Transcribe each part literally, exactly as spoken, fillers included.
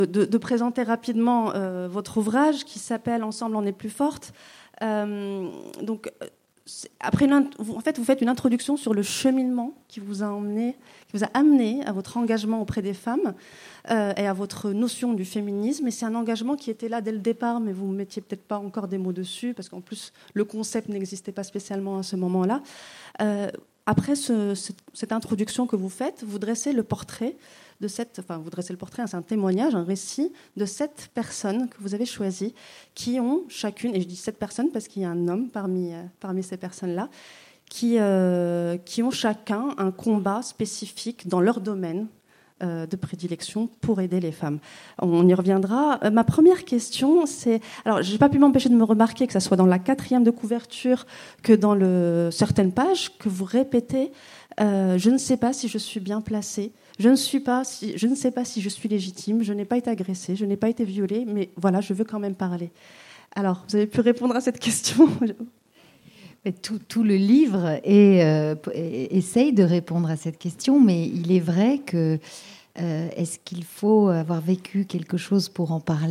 de, de présenter rapidement euh, votre ouvrage qui s'appelle « Ensemble, on est plus fortes ». Euh, donc, après une, en fait, vous faites une introduction sur le cheminement qui vous a emmené, qui vous a amené à votre engagement auprès des femmes euh, et à votre notion du féminisme. Et c'est un engagement qui était là dès le départ, mais vous ne mettiez peut-être pas encore des mots dessus, parce qu'en plus, le concept n'existait pas spécialement à ce moment-là. Euh, après ce, cette, cette introduction que vous faites, vous dressez le portrait de cette, enfin, vous dressez le portrait, c'est un témoignage, un récit de sept personnes que vous avez choisies, qui ont chacune, et je dis sept personnes parce qu'il y a un homme parmi, euh, parmi ces personnes-là, qui, euh, qui ont chacun un combat spécifique dans leur domaine euh, de prédilection pour aider les femmes. On y reviendra. Euh, ma première question, c'est... Alors, je n'ai pas pu m'empêcher de me remarquer que ce soit dans la quatrième de couverture que dans le, certaines pages, que vous répétez euh, « Je ne sais pas si je suis bien placée ». Je ne, suis pas si, je ne sais pas si je suis légitime, je n'ai pas été agressée, je n'ai pas été violée, mais voilà, je veux quand même parler. Alors, vous avez pu répondre à cette question ? tout, tout le livre est, euh, essaye de répondre à cette question, mais il est vrai que euh, est-ce qu'il faut avoir vécu quelque chose pour en parler ?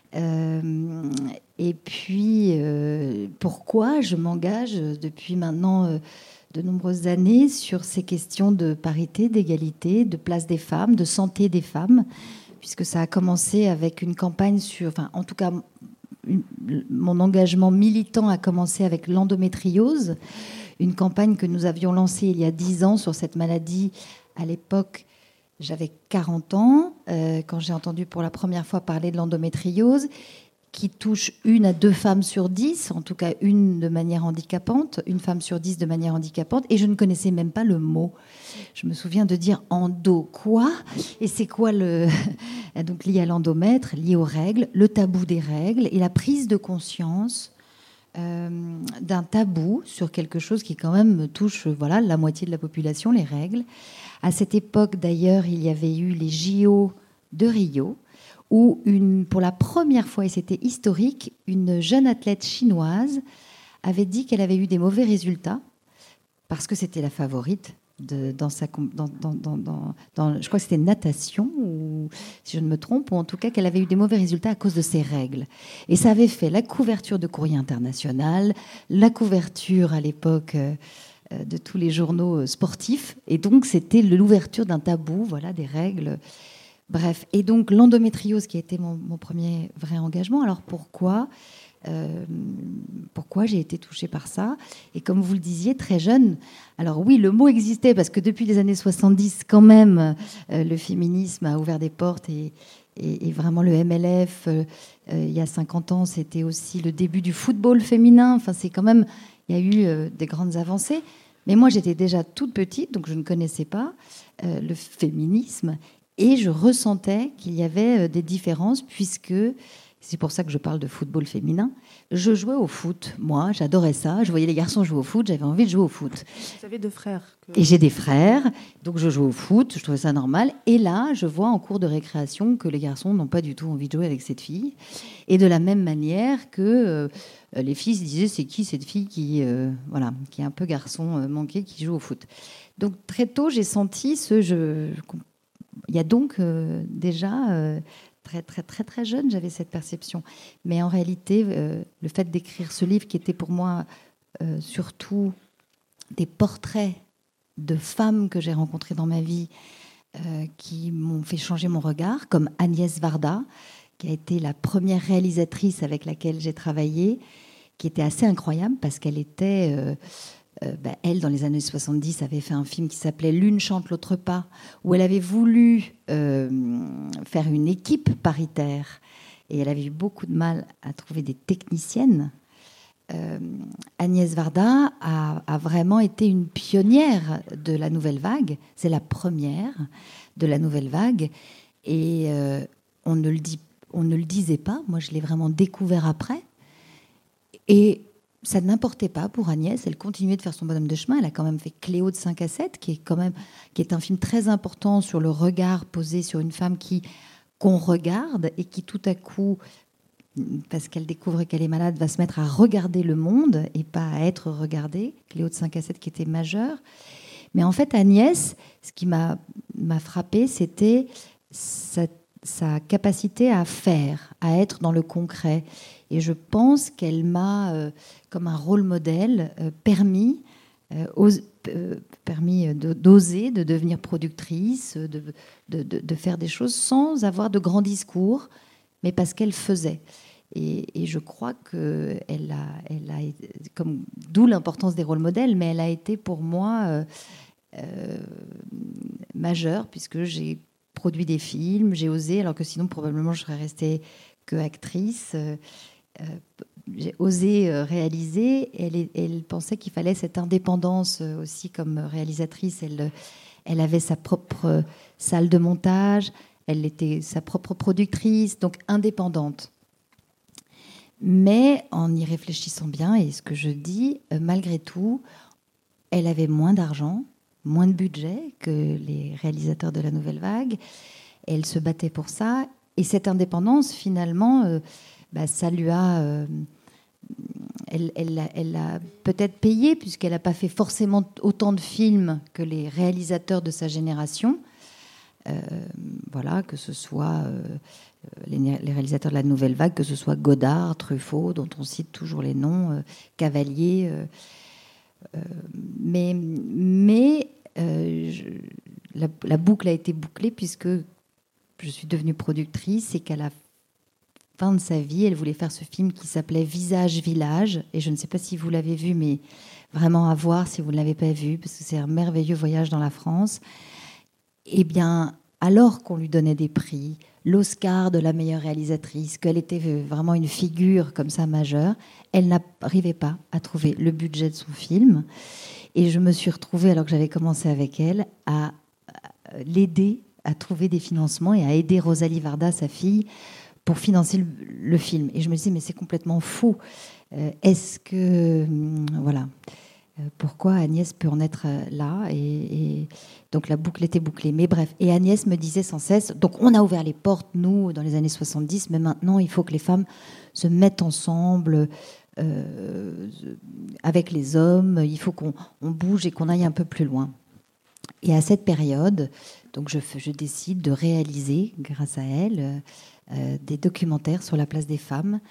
euh, Et puis, euh, pourquoi je m'engage depuis maintenant... Euh, de nombreuses années sur ces questions de parité, d'égalité, de place des femmes, de santé des femmes, puisque ça a commencé avec une campagne sur... Enfin, en tout cas, une, mon engagement militant a commencé avec l'endométriose, une campagne que nous avions lancée il y a dix ans sur cette maladie. À l'époque, j'avais quarante ans, euh, quand j'ai entendu pour la première fois parler de l'endométriose, qui touche une à deux femmes sur dix, en tout cas une de manière handicapante, une femme sur dix de manière handicapante, et je ne connaissais même pas le mot. Je me souviens de dire endo quoi, et c'est quoi le... Donc lié à l'endomètre, lié aux règles, le tabou des règles, et la prise de conscience euh, d'un tabou sur quelque chose qui quand même touche voilà, la moitié de la population, les règles. À cette époque d'ailleurs, il y avait eu les J O de Rio, où une, pour la première fois, et c'était historique, une jeune athlète chinoise avait dit qu'elle avait eu des mauvais résultats parce que c'était la favorite de, dans sa, dans, dans, dans, dans, dans, je crois que c'était natation, ou, si je ne me trompe, ou en tout cas qu'elle avait eu des mauvais résultats à cause de ses règles. Et ça avait fait la couverture de Courrier International, la couverture à l'époque euh, de tous les journaux sportifs, et donc c'était l'ouverture d'un tabou, voilà, des règles. Bref, et donc l'endométriose qui a été mon, mon premier vrai engagement. Alors pourquoi euh, pourquoi j'ai été touchée par ça ? Et comme vous le disiez, très jeune. Alors oui, le mot existait parce que depuis les années soixante-dix, quand même, euh, le féminisme a ouvert des portes et, et, et vraiment le M L F, euh, euh, il y a cinquante ans, c'était aussi le début du football féminin. Enfin, c'est quand même, il y a eu euh, des grandes avancées. Mais moi, j'étais déjà toute petite, donc je ne connaissais pas euh, le féminisme. Et je ressentais qu'il y avait des différences, puisque, c'est pour ça que je parle de football féminin, je jouais au foot. Moi, j'adorais ça. Je voyais les garçons jouer au foot, j'avais envie de jouer au foot. Vous avez deux frères. Que... Et j'ai des frères, donc je joue au foot, je trouvais ça normal. Et là, je vois en cours de récréation que les garçons n'ont pas du tout envie de jouer avec cette fille. Et de la même manière que euh, les filles se disaient, c'est qui cette fille qui, euh, voilà, qui est un peu garçon euh, manqué, qui joue au foot. Donc très tôt, j'ai senti ce... Je, Il y a donc euh, déjà, euh, très, très, très, très jeune, j'avais cette perception. Mais en réalité, euh, le fait d'écrire ce livre qui était pour moi euh, surtout des portraits de femmes que j'ai rencontrées dans ma vie euh, qui m'ont fait changer mon regard, comme Agnès Varda, qui a été la première réalisatrice avec laquelle j'ai travaillé, qui était assez incroyable parce qu'elle était... Euh, Euh, bah, elle, dans les années soixante-dix, avait fait un film qui s'appelait « L'une chante, l'autre pas », où elle avait voulu euh, faire une équipe paritaire. Et elle avait eu beaucoup de mal à trouver des techniciennes. Euh, Agnès Varda a, a vraiment été une pionnière de la nouvelle vague. C'est la première de la nouvelle vague. Et euh, on ne le dit, on ne le disait pas. Moi, je l'ai vraiment découvert après. Et... ça n'importait pas pour Agnès, elle continuait de faire son bonhomme de chemin. Elle a quand même fait Cléo de cinq à sept, qui est, quand même, qui est un film très important sur le regard posé sur une femme qui, qu'on regarde et qui tout à coup, parce qu'elle découvre qu'elle est malade, va se mettre à regarder le monde et pas à être regardée. Cléo de cinq à sept qui était majeure. Mais en fait, Agnès, ce qui m'a, m'a frappée, c'était cette sa capacité à faire, à être dans le concret. Et je pense qu'elle m'a, euh, comme un rôle modèle, euh, permis, euh, ose, euh, permis de, d'oser, de devenir productrice, de, de, de, de faire des choses sans avoir de grands discours, mais parce qu'elle faisait. Et, et je crois qu'elle a, elle a, comme, d'où l'importance des rôles modèles, mais elle a été pour moi euh, euh, majeure, puisque j'ai produit des films, j'ai osé, alors que sinon probablement je serais restée que actrice. Euh, euh, j'ai osé euh, réaliser. Elle, elle pensait qu'il fallait cette indépendance euh, aussi comme réalisatrice. Elle, elle avait sa propre salle de montage, elle était sa propre productrice, donc indépendante. Mais en y réfléchissant bien, et ce que je dis, euh, malgré tout, elle avait moins d'argent, moins de budget que les réalisateurs de la Nouvelle Vague. Elle se battait pour ça. Et cette indépendance, finalement, euh, bah, ça lui a... Euh, elle, elle, elle a peut-être payé, puisqu'elle n'a pas fait forcément autant de films que les réalisateurs de sa génération. Euh, voilà, que ce soit euh, les, les réalisateurs de la Nouvelle Vague, que ce soit Godard, Truffaut, dont on cite toujours les noms, euh, Cavalier... Euh, Euh, mais mais euh, je, la, la boucle a été bouclée puisque je suis devenue productrice et qu'à la fin de sa vie, elle voulait faire ce film qui s'appelait Visage Village. Et je ne sais pas si vous l'avez vu, mais vraiment à voir si vous ne l'avez pas vu, parce que c'est un merveilleux voyage dans la France. Eh bien, alors qu'on lui donnait des prix, l'Oscar de la meilleure réalisatrice, qu'elle était vraiment une figure comme ça majeure, elle n'arrivait pas à trouver le budget de son film. Et je me suis retrouvée, alors que j'avais commencé avec elle, à l'aider à trouver des financements et à aider Rosalie Varda, sa fille, pour financer le, le film. Et je me disais, mais c'est complètement fou. Euh, est-ce que... Voilà. Pourquoi Agnès peut en être là et, et donc la boucle était bouclée. Mais bref, et Agnès me disait sans cesse, donc on a ouvert les portes, nous, dans les années soixante-dix, mais maintenant, il faut que les femmes se mettent ensemble euh, avec les hommes, il faut qu'on on bouge et qu'on aille un peu plus loin. Et à cette période, donc je, je décide de réaliser, grâce à elle, euh, des documentaires sur la place des femmes.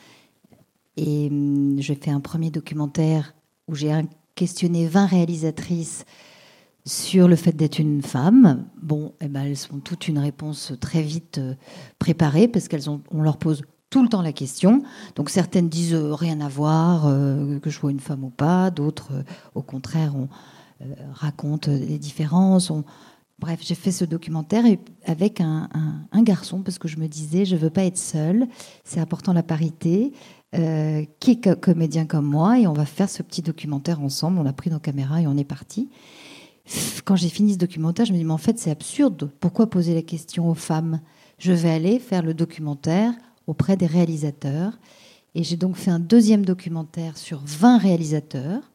Et euh, je fais un premier documentaire où j'ai un questionné vingt réalisatrices sur le fait d'être une femme. Bon, eh ben, elles ont toutes une réponse très vite préparée parce qu'elles ont, on leur pose tout le temps la question. Donc certaines disent euh, rien à voir, euh, que je sois une femme ou pas. D'autres, euh, au contraire, on euh, raconte les différences. On... Bref, j'ai fait ce documentaire avec un, un, un garçon parce que je me disais, je veux pas être seule. C'est important la parité. Euh, qui est co- comédien comme moi, et on va faire ce petit documentaire ensemble. On a pris nos caméras et on est parti. Quand j'ai fini ce documentaire, je me dis, mais en fait, c'est absurde. Pourquoi poser la question aux femmes ? Je vais aller faire le documentaire auprès des réalisateurs. Et j'ai donc fait un deuxième documentaire sur vingt réalisateurs,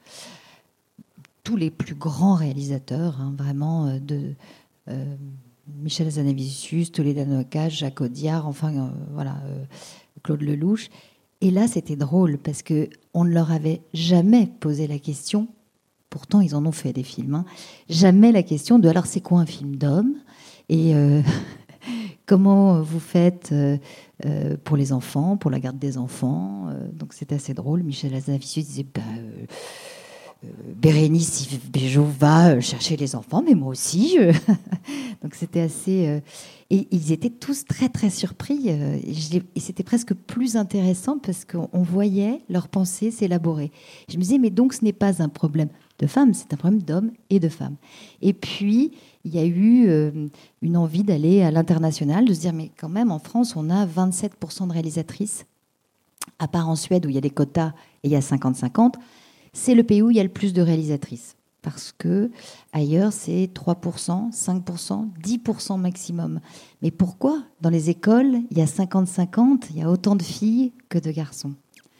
tous les plus grands réalisateurs, hein, vraiment, de euh, Michel Hazanavicius, Toledano Cage, Jacques Audiard, enfin, euh, voilà, euh, Claude Lelouch. Et là, c'était drôle parce qu'on ne leur avait jamais posé la question, pourtant ils en ont fait des films, hein, jamais la question de alors c'est quoi un film d'homme et euh, comment vous faites euh, euh, pour les enfants, pour la garde des enfants. euh, Donc c'était assez drôle. Michel Hazanavicius disait bah, euh, euh, Bérénice Bejo va chercher les enfants, mais moi aussi. Je... Donc c'était assez... Euh... Et ils étaient tous très, très surpris. Euh, et c'était presque plus intéressant parce qu'on voyait leurs pensées s'élaborer. Je me disais, mais donc ce n'est pas un problème de femmes, c'est un problème d'hommes et de femmes. Et puis, il y a eu euh, une envie d'aller à l'international, de se dire, mais quand même, en France, on a vingt-sept pour cent de réalisatrices, à part en Suède où il y a des quotas et il y a cinquante cinquante. C'est le pays où il y a le plus de réalisatrices. Parce que ailleurs, c'est trois pour cent, cinq pour cent, dix pour cent maximum. Mais pourquoi dans les écoles, il y a cinquante cinquante, il y a autant de filles que de garçons?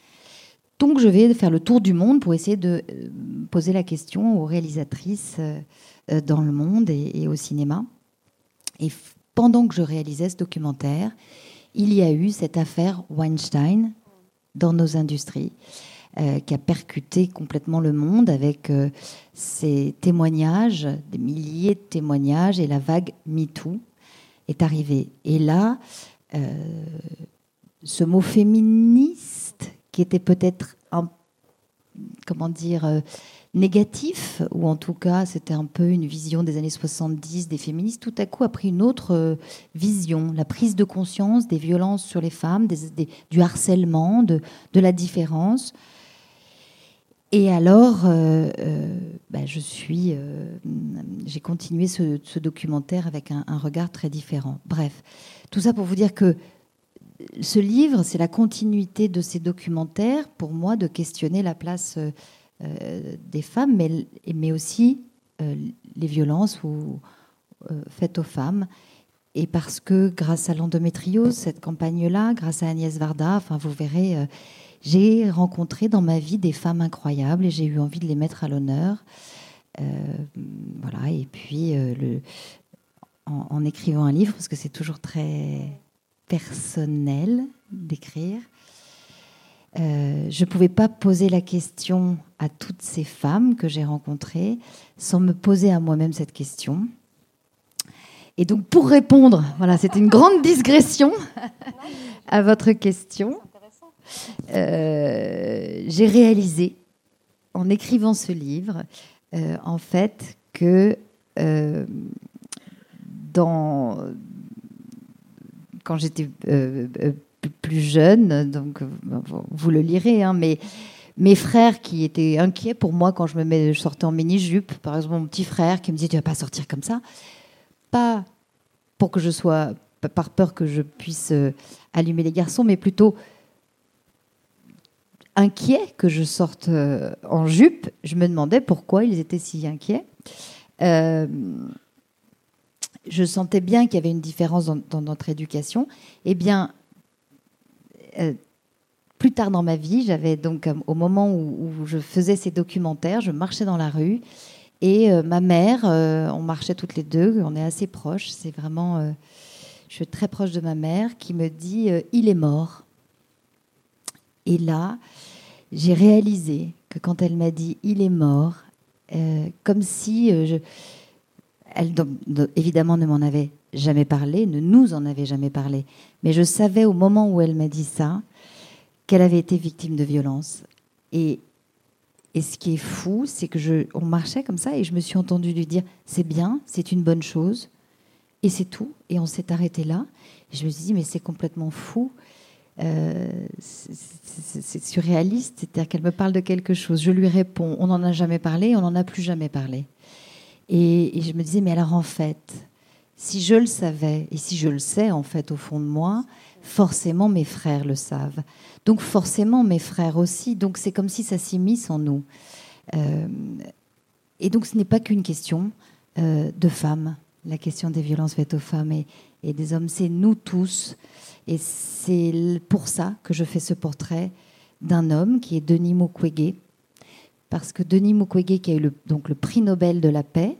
Donc je vais faire le tour du monde pour essayer de poser la question aux réalisatrices dans le monde et au cinéma. Et pendant que je réalisais ce documentaire, il y a eu cette affaire Weinstein dans nos industries. Euh, qui a percuté complètement le monde avec euh, ces témoignages, des milliers de témoignages, et la vague MeToo est arrivée. Et là, euh, ce mot féministe, qui était peut-être un, comment dire, euh, négatif, ou en tout cas c'était un peu une vision des années soixante-dix des féministes, tout à coup a pris une autre euh, vision, la prise de conscience des violences sur les femmes, des, des, du harcèlement, de, de la différence. Et alors, euh, euh, bah, je suis, euh, j'ai continué ce, ce documentaire avec un, un regard très différent. Bref, tout ça pour vous dire que ce livre, c'est la continuité de ces documentaires, pour moi, de questionner la place euh, euh, des femmes, mais, mais aussi euh, les violences ou, euh, faites aux femmes. Et parce que grâce à l'endométriose, cette campagne-là, grâce à Agnès Varda, enfin, vous verrez, euh, j'ai rencontré dans ma vie des femmes incroyables et j'ai eu envie de les mettre à l'honneur. Euh, voilà, et puis, euh, le, en, en écrivant un livre, parce que c'est toujours très personnel d'écrire, euh, je ne pouvais pas poser la question à toutes ces femmes que j'ai rencontrées sans me poser à moi-même cette question. Et donc, pour répondre, voilà, c'était une grande digression à votre question. Euh, j'ai réalisé, en écrivant ce livre, euh, en fait, que euh, dans, quand j'étais euh, plus jeune, donc vous le lirez, hein, mais mes frères qui étaient inquiets pour moi quand je me mets, je sortais en mini-jupe, par exemple mon petit frère qui me disait tu vas pas sortir comme ça, pas pour que je sois, par peur que je puisse allumer les garçons, mais plutôt inquiets que je sorte en jupe. Je me demandais pourquoi ils étaient si inquiets. Euh, je sentais bien qu'il y avait une différence dans, dans notre éducation. Eh bien, euh, plus tard dans ma vie, j'avais donc, euh, au moment où, où je faisais ces documentaires, je marchais dans la rue et euh, ma mère, euh, on marchait toutes les deux, on est assez proches, c'est vraiment, euh, je suis très proche de ma mère, qui me dit euh, « il est mort ». Et là, j'ai réalisé que quand elle m'a dit « il est mort euh, », comme si, euh, je, elle donc, évidemment ne m'en avait jamais parlé, ne nous en avait jamais parlé, mais je savais au moment où elle m'a dit ça, qu'elle avait été victime de violence. Et, et ce qui est fou, c'est que je, on marchait comme ça et je me suis entendue lui dire « c'est bien, c'est une bonne chose ». Et c'est tout. Et on s'est arrêté là. Et je me suis dit « mais c'est complètement fou ». Euh, c'est, c'est surréaliste, c'est-à-dire qu'elle me parle de quelque chose. Je lui réponds « on n'en a jamais parlé, on n'en a plus jamais parlé ». Et, et je me disais « mais alors en fait, si je le savais, et si je le sais en fait au fond de moi, forcément mes frères le savent. Donc forcément mes frères aussi. Donc c'est comme si ça s'immisce en nous. Euh, et donc ce n'est pas qu'une question euh, de femmes, la question des violences faites aux femmes et, et des hommes, c'est nous tous. Et c'est pour ça que je fais ce portrait d'un homme qui est Denis Mukwege. Parce que Denis Mukwege, qui a eu le, donc le prix Nobel de la paix,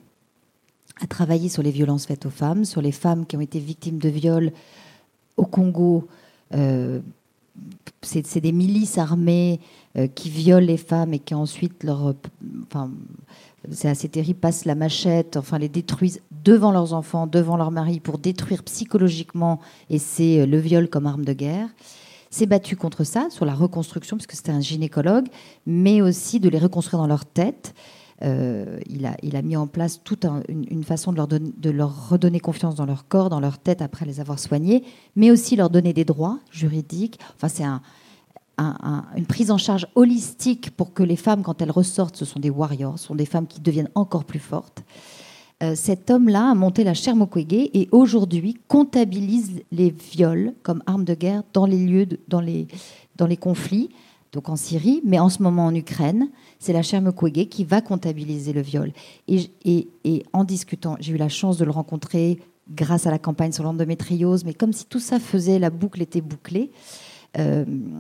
a travaillé sur les violences faites aux femmes, sur les femmes qui ont été victimes de viols au Congo. Euh, c'est, c'est des milices armées euh, qui violent les femmes et qui ensuite leur, enfin, c'est assez terrible, passent la machette, enfin les détruisent devant leurs enfants, devant leurs maris, pour détruire psychologiquement, et c'est le viol comme arme de guerre. S'est battu contre ça, sur la reconstruction, parce que c'était un gynécologue, mais aussi de les reconstruire dans leur tête. Euh, il, a, il a mis en place toute un, une, une façon de leur, donner, de leur redonner confiance dans leur corps, dans leur tête, après les avoir soignés, mais aussi leur donner des droits juridiques. Enfin, c'est un, un, un, une prise en charge holistique pour que les femmes, quand elles ressortent, ce sont des warriors, ce sont des femmes qui deviennent encore plus fortes. Euh, cet homme-là a monté la chaire Mukwege et aujourd'hui comptabilise les viols comme armes de guerre dans les lieux, de, dans, les, dans les conflits, donc en Syrie, mais en ce moment en Ukraine. C'est la chaire Mukwege qui va comptabiliser le viol. Et, et, et en discutant, j'ai eu la chance de le rencontrer grâce à la campagne sur l'endométriose, mais comme si tout ça faisait, la boucle était bouclée. Euh,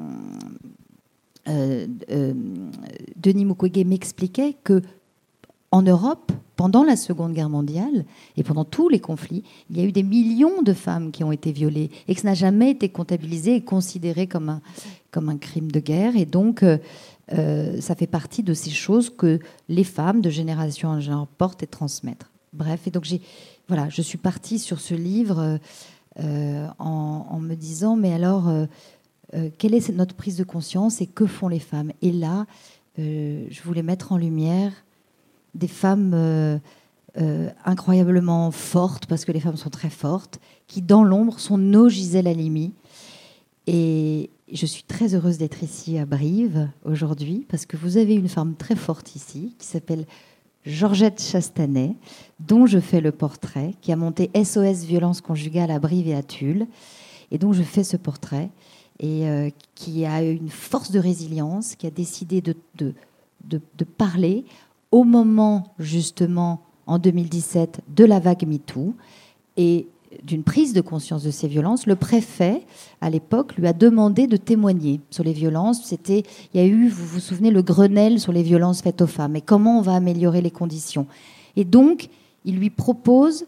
euh, euh, Denis Mukwege m'expliquait que en Europe, pendant la Seconde Guerre mondiale et pendant tous les conflits, il y a eu des millions de femmes qui ont été violées et que ça n'a jamais été comptabilisé et considéré comme un, comme un crime de guerre. Et donc, euh, euh, ça fait partie de ces choses que les femmes de génération en génération portent et transmettent. Bref, et donc j'ai, voilà, je suis partie sur ce livre euh, en, en me disant, mais alors, euh, euh, quelle est notre prise de conscience et que font les femmes ? Et là, euh, je voulais mettre en lumière des femmes euh, euh, incroyablement fortes, parce que les femmes sont très fortes, qui, dans l'ombre, sont nos Gisèle Halimi. Et je suis très heureuse d'être ici à Brive aujourd'hui, parce que vous avez une femme très forte ici, qui s'appelle Georgette Chastanet, dont je fais le portrait, qui a monté S O S Violence Conjugale à Brive et à Tulle, et dont je fais ce portrait, et euh, qui a une force de résilience, qui a décidé de, de, de, de parler au moment, justement, en deux mille dix-sept, de la vague MeToo, et d'une prise de conscience de ces violences. Le préfet, à l'époque, lui a demandé de témoigner sur les violences. C'était, il y a eu, vous vous souvenez, le Grenelle sur les violences faites aux femmes. Et comment on va améliorer les conditions ? Et donc, il lui propose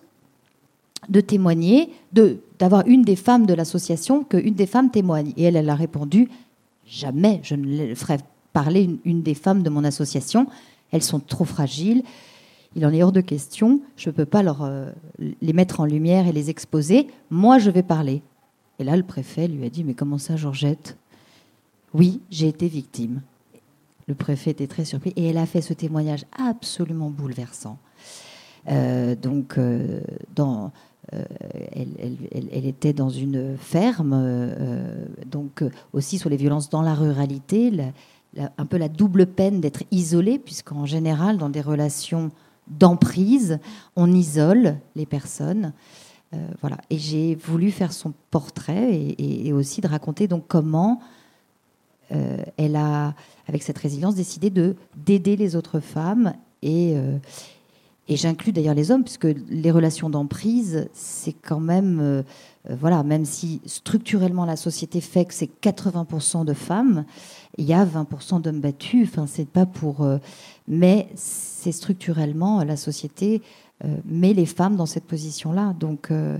de témoigner, de, d'avoir une des femmes de l'association, qu'une des femmes témoigne. Et elle, elle a répondu, jamais je ne ferai parler une, une des femmes de mon association. Elles sont trop fragiles. Il en est hors de question. Je ne peux pas leur, euh, les mettre en lumière et les exposer. Moi, je vais parler. Et là, le préfet lui a dit, mais comment ça, Georgette ? Oui, j'ai été victime. Le préfet était très surpris. Et elle a fait ce témoignage absolument bouleversant. Euh, donc, euh, dans, euh, elle, elle, elle, elle était dans une ferme, euh, donc euh, aussi sur les violences dans la ruralité, la, la, un peu la double peine d'être isolée, puisqu'en général, dans des relations d'emprise, on isole les personnes. Euh, voilà. Et j'ai voulu faire son portrait et, et, et aussi de raconter donc comment euh, elle a, avec cette résilience, décidé de, d'aider les autres femmes. Et, euh, et j'inclus d'ailleurs les hommes, puisque les relations d'emprise, c'est quand même... Euh, voilà, même si structurellement la société fait que c'est quatre-vingts pour cent de femmes, il y a vingt pour cent d'hommes battus. Enfin, c'est pas pour... Euh, mais c'est structurellement, la société euh, met les femmes dans cette position-là. Donc, euh,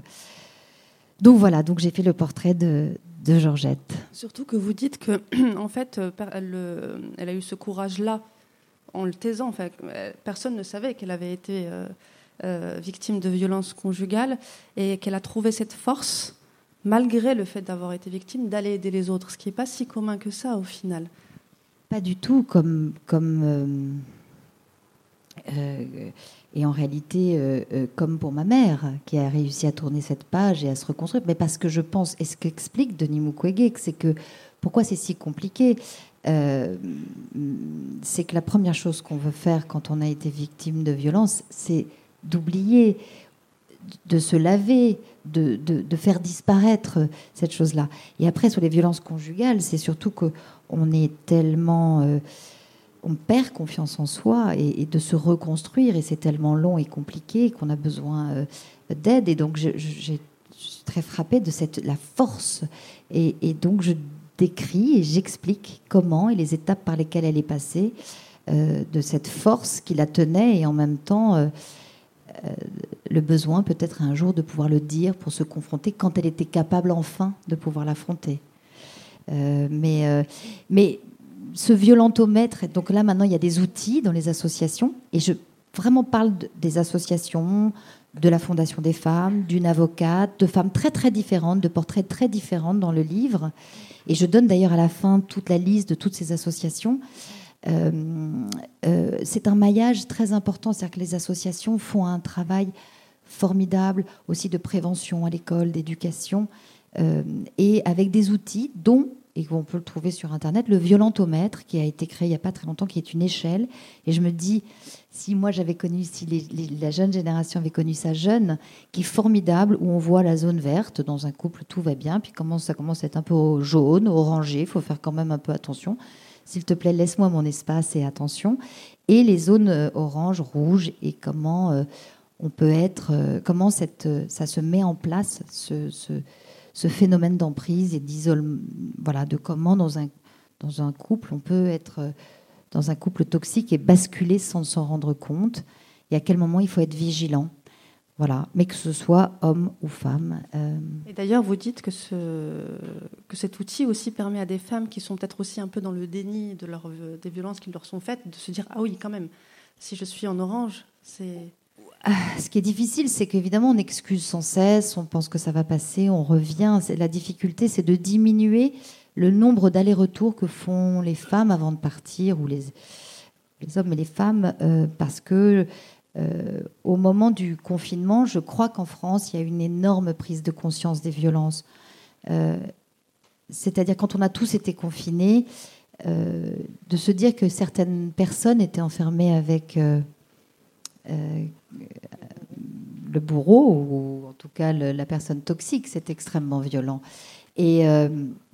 donc voilà, donc j'ai fait le portrait de, de Georgette. Surtout que vous dites que, en fait, elle, elle a eu ce courage-là en le taisant. Enfin, personne ne savait qu'elle avait été euh, euh, victime de violences conjugales et qu'elle a trouvé cette force, malgré le fait d'avoir été victime, d'aller aider les autres, ce qui n'est pas si commun que ça au final. Pas du tout, comme... comme euh, euh, et en réalité, euh, euh, comme pour ma mère, qui a réussi à tourner cette page et à se reconstruire, mais parce que je pense, et ce qu'explique Denis Mukwege, c'est que pourquoi c'est si compliqué, euh, c'est que la première chose qu'on veut faire quand on a été victime de violence, c'est d'oublier, de se laver, de, de, de faire disparaître cette chose-là. Et après, sur les violences conjugales, c'est surtout qu'on est tellement... Euh, on perd confiance en soi et, et de se reconstruire, et c'est tellement long et compliqué qu'on a besoin euh, d'aide. Et donc, je, je, je suis très frappée de cette, la force. Et, et donc, je décris et j'explique comment et les étapes par lesquelles elle est passée, euh, de cette force qui la tenait, et en même temps, euh, euh, le besoin peut-être un jour de pouvoir le dire pour se confronter quand elle était capable enfin de pouvoir l'affronter. Euh, mais... Euh, mais ce violentomètre, donc là maintenant il y a des outils dans les associations, et je vraiment parle de, des associations, de la Fondation des femmes, d'une avocate, de femmes très très différentes, de portraits très différents dans le livre, et je donne d'ailleurs à la fin toute la liste de toutes ces associations. Euh, euh, c'est un maillage très important, c'est-à-dire que les associations font un travail formidable aussi de prévention à l'école, d'éducation, euh, et avec des outils dont, et qu'on peut le trouver sur Internet, le violentomètre, qui a été créé il n'y a pas très longtemps, qui est une échelle. Et je me dis, si moi j'avais connu, si les, les, la jeune génération avait connu ça jeune, qui est formidable, où on voit la zone verte, dans un couple tout va bien, puis comment ça commence à être un peu jaune, orangé, il faut faire quand même un peu attention. S'il te plaît, laisse-moi mon espace et attention. Et les zones euh, orange, rouge, et comment euh, on peut être, euh, comment cette, euh, ça se met en place, ce... ce ce phénomène d'emprise et d'isolement, voilà, de comment dans un, dans un couple, on peut être dans un couple toxique et basculer sans s'en rendre compte, et à quel moment il faut être vigilant. Voilà, mais que ce soit homme ou femme. Euh... Et d'ailleurs, vous dites que, ce, que cet outil aussi permet à des femmes qui sont peut-être aussi un peu dans le déni de leur, des violences qui leur sont faites, de se dire « Ah oui, quand même, si je suis en orange, c'est... » ce qui est difficile, c'est qu'évidemment, on excuse sans cesse, on pense que ça va passer, on revient. La difficulté, c'est de diminuer le nombre d'allers-retours que font les femmes avant de partir, ou les, les hommes et les femmes, euh, parce que euh, au moment du confinement, je crois qu'en France, il y a une énorme prise de conscience des violences. Euh, c'est-à-dire, quand on a tous été confinés, euh, de se dire que certaines personnes étaient enfermées avec euh, euh, le bourreau, ou en tout cas le, la personne toxique, c'est extrêmement violent. Et... Euh,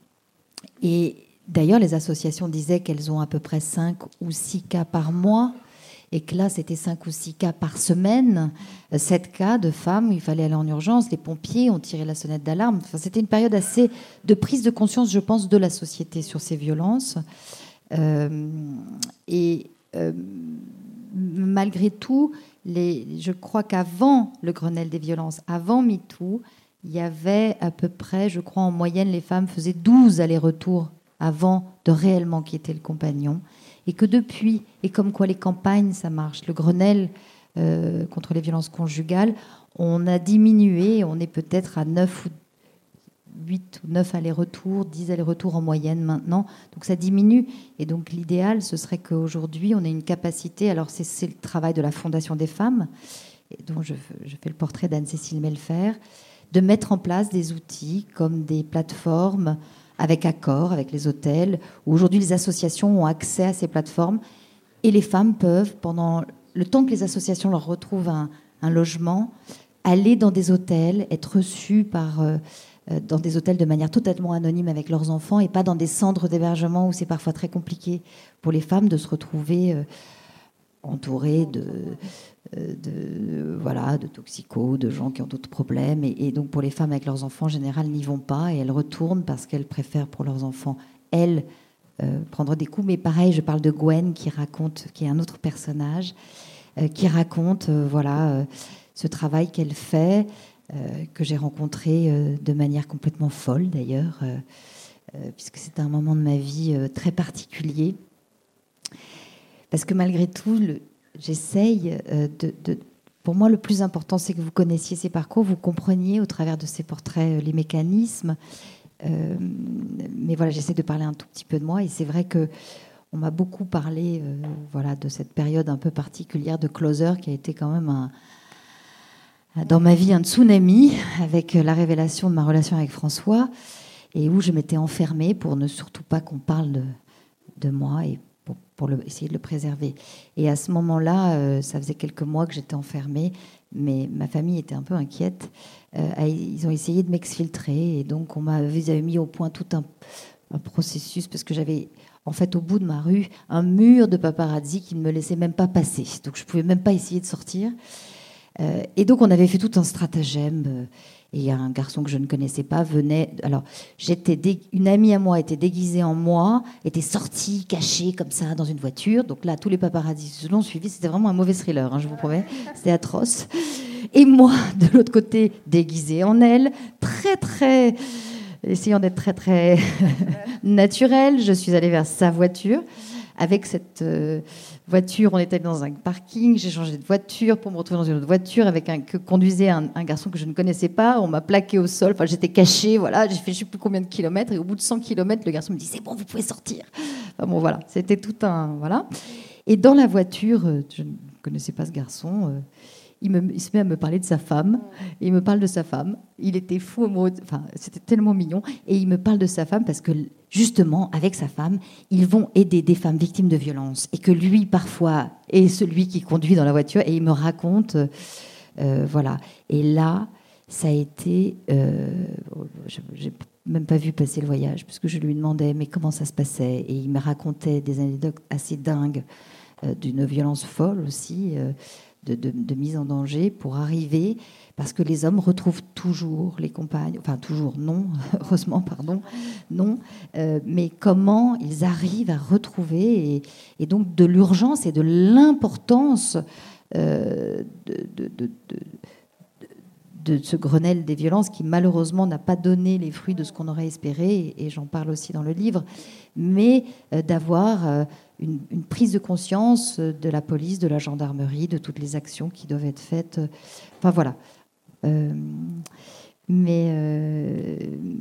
Et d'ailleurs, les associations disaient qu'elles ont à peu près cinq ou six cas par mois, et que là, c'était cinq ou six cas par semaine, sept cas de femmes où il fallait aller en urgence. Les pompiers ont tiré la sonnette d'alarme. Enfin, c'était une période assez de prise de conscience, je pense, de la société sur ces violences. Euh, et euh, malgré tout, les, je crois qu'avant le Grenelle des violences, avant MeToo, il y avait à peu près, je crois, en moyenne, les femmes faisaient douze allers-retours avant de réellement quitter le compagnon. Et que depuis, et comme quoi les campagnes, ça marche, le Grenelle euh, contre les violences conjugales, on a diminué, on est peut-être à neuf ou huit ou neuf allers-retours, dix allers-retours en moyenne maintenant. Donc ça diminue. Et donc l'idéal, ce serait qu'aujourd'hui, on ait une capacité, alors c'est, c'est le travail de la Fondation des femmes, et dont je, je fais le portrait d'Anne-Cécile Melfer, de mettre en place des outils comme des plateformes avec accord avec les hôtels, où aujourd'hui les associations ont accès à ces plateformes, et les femmes peuvent, pendant le temps que les associations leur retrouvent un, un logement, aller dans des hôtels, être reçues par, euh, dans des hôtels de manière totalement anonyme avec leurs enfants, et pas dans des centres d'hébergement où c'est parfois très compliqué pour les femmes de se retrouver euh, entourées de... De, voilà, de toxicos, de gens qui ont d'autres problèmes. Et, et donc, pour les femmes avec leurs enfants, en général, n'y vont pas. Et elles retournent parce qu'elles préfèrent, pour leurs enfants, elles, euh, prendre des coups. Mais pareil, je parle de Gwen, qui raconte, qui est un autre personnage, euh, qui raconte euh, voilà, euh, ce travail qu'elle fait, euh, que j'ai rencontré euh, de manière complètement folle, d'ailleurs, euh, euh, puisque c'était un moment de ma vie euh, très particulier. Parce que malgré tout, le J'essaye de, de... Pour moi, le plus important, c'est que vous connaissiez ces parcours, vous compreniez au travers de ces portraits les mécanismes. Euh, mais voilà, j'essaie de parler un tout petit peu de moi. Et c'est vrai que on m'a beaucoup parlé, euh, voilà, de cette période un peu particulière de Closer, qui a été quand même un, dans ma vie un tsunami, avec la révélation de ma relation avec François, et où je m'étais enfermée pour ne surtout pas qu'on parle de, de moi et pour, pour le, essayer de le préserver. Et à ce moment-là, euh, ça faisait quelques mois que j'étais enfermée, mais ma famille était un peu inquiète. Euh, ils ont essayé de m'exfiltrer, et donc on m'avait mis au point tout un, un processus, parce que j'avais, en fait, au bout de ma rue, un mur de paparazzi qui ne me laissait même pas passer. Donc je ne pouvais même pas essayer de sortir. Euh, et donc on avait fait tout un stratagème. Euh, Et un garçon que je ne connaissais pas venait... Alors, j'étais dé... une amie à moi était déguisée en moi, était sortie, cachée comme ça dans une voiture. Donc là, tous les paparazzis se l'ont suivi. C'était vraiment un mauvais thriller, hein, je vous promets. C'était atroce. Et moi, de l'autre côté, déguisée en elle, très, très... essayant d'être très, très naturelle, je suis allée vers sa voiture. Avec cette euh, voiture, on était dans un parking, j'ai changé de voiture pour me retrouver dans une autre voiture avec un que conduisait un, un garçon que je ne connaissais pas. On m'a plaqué au sol, enfin j'étais cachée, voilà, j'ai fait je ne sais plus combien de kilomètres, et au bout de cent kilomètres, le garçon me dit c'est bon, vous pouvez sortir. Enfin bon, voilà, c'était tout un voilà. Et dans la voiture, je ne connaissais pas ce garçon. Euh, Il, me, il se met à me parler de sa femme. Et il me parle de sa femme. Il était fou amoureux. Enfin, c'était tellement mignon. Et il me parle de sa femme parce que, justement, avec sa femme, ils vont aider des femmes victimes de violences. Et que lui, parfois, est celui qui conduit dans la voiture. Et il me raconte... Euh, voilà. Et là, ça a été... Euh, je n'ai même pas vu passer le voyage, parce que je lui demandais, mais comment ça se passait? Et il me racontait des anecdotes assez dingues, euh, d'une violence folle aussi, euh, De, de, de mise en danger pour arriver, parce que les hommes retrouvent toujours les compagnes, enfin toujours non, heureusement, pardon, non, euh, mais comment ils arrivent à retrouver, et, et donc de l'urgence et de l'importance euh, de, de, de, de, de ce Grenelle des violences qui malheureusement n'a pas donné les fruits de ce qu'on aurait espéré, et, et j'en parle aussi dans le livre, mais euh, d'avoir euh, une, une prise de conscience de la police, de la gendarmerie, de toutes les actions qui doivent être faites. Enfin voilà. Euh, mais, euh,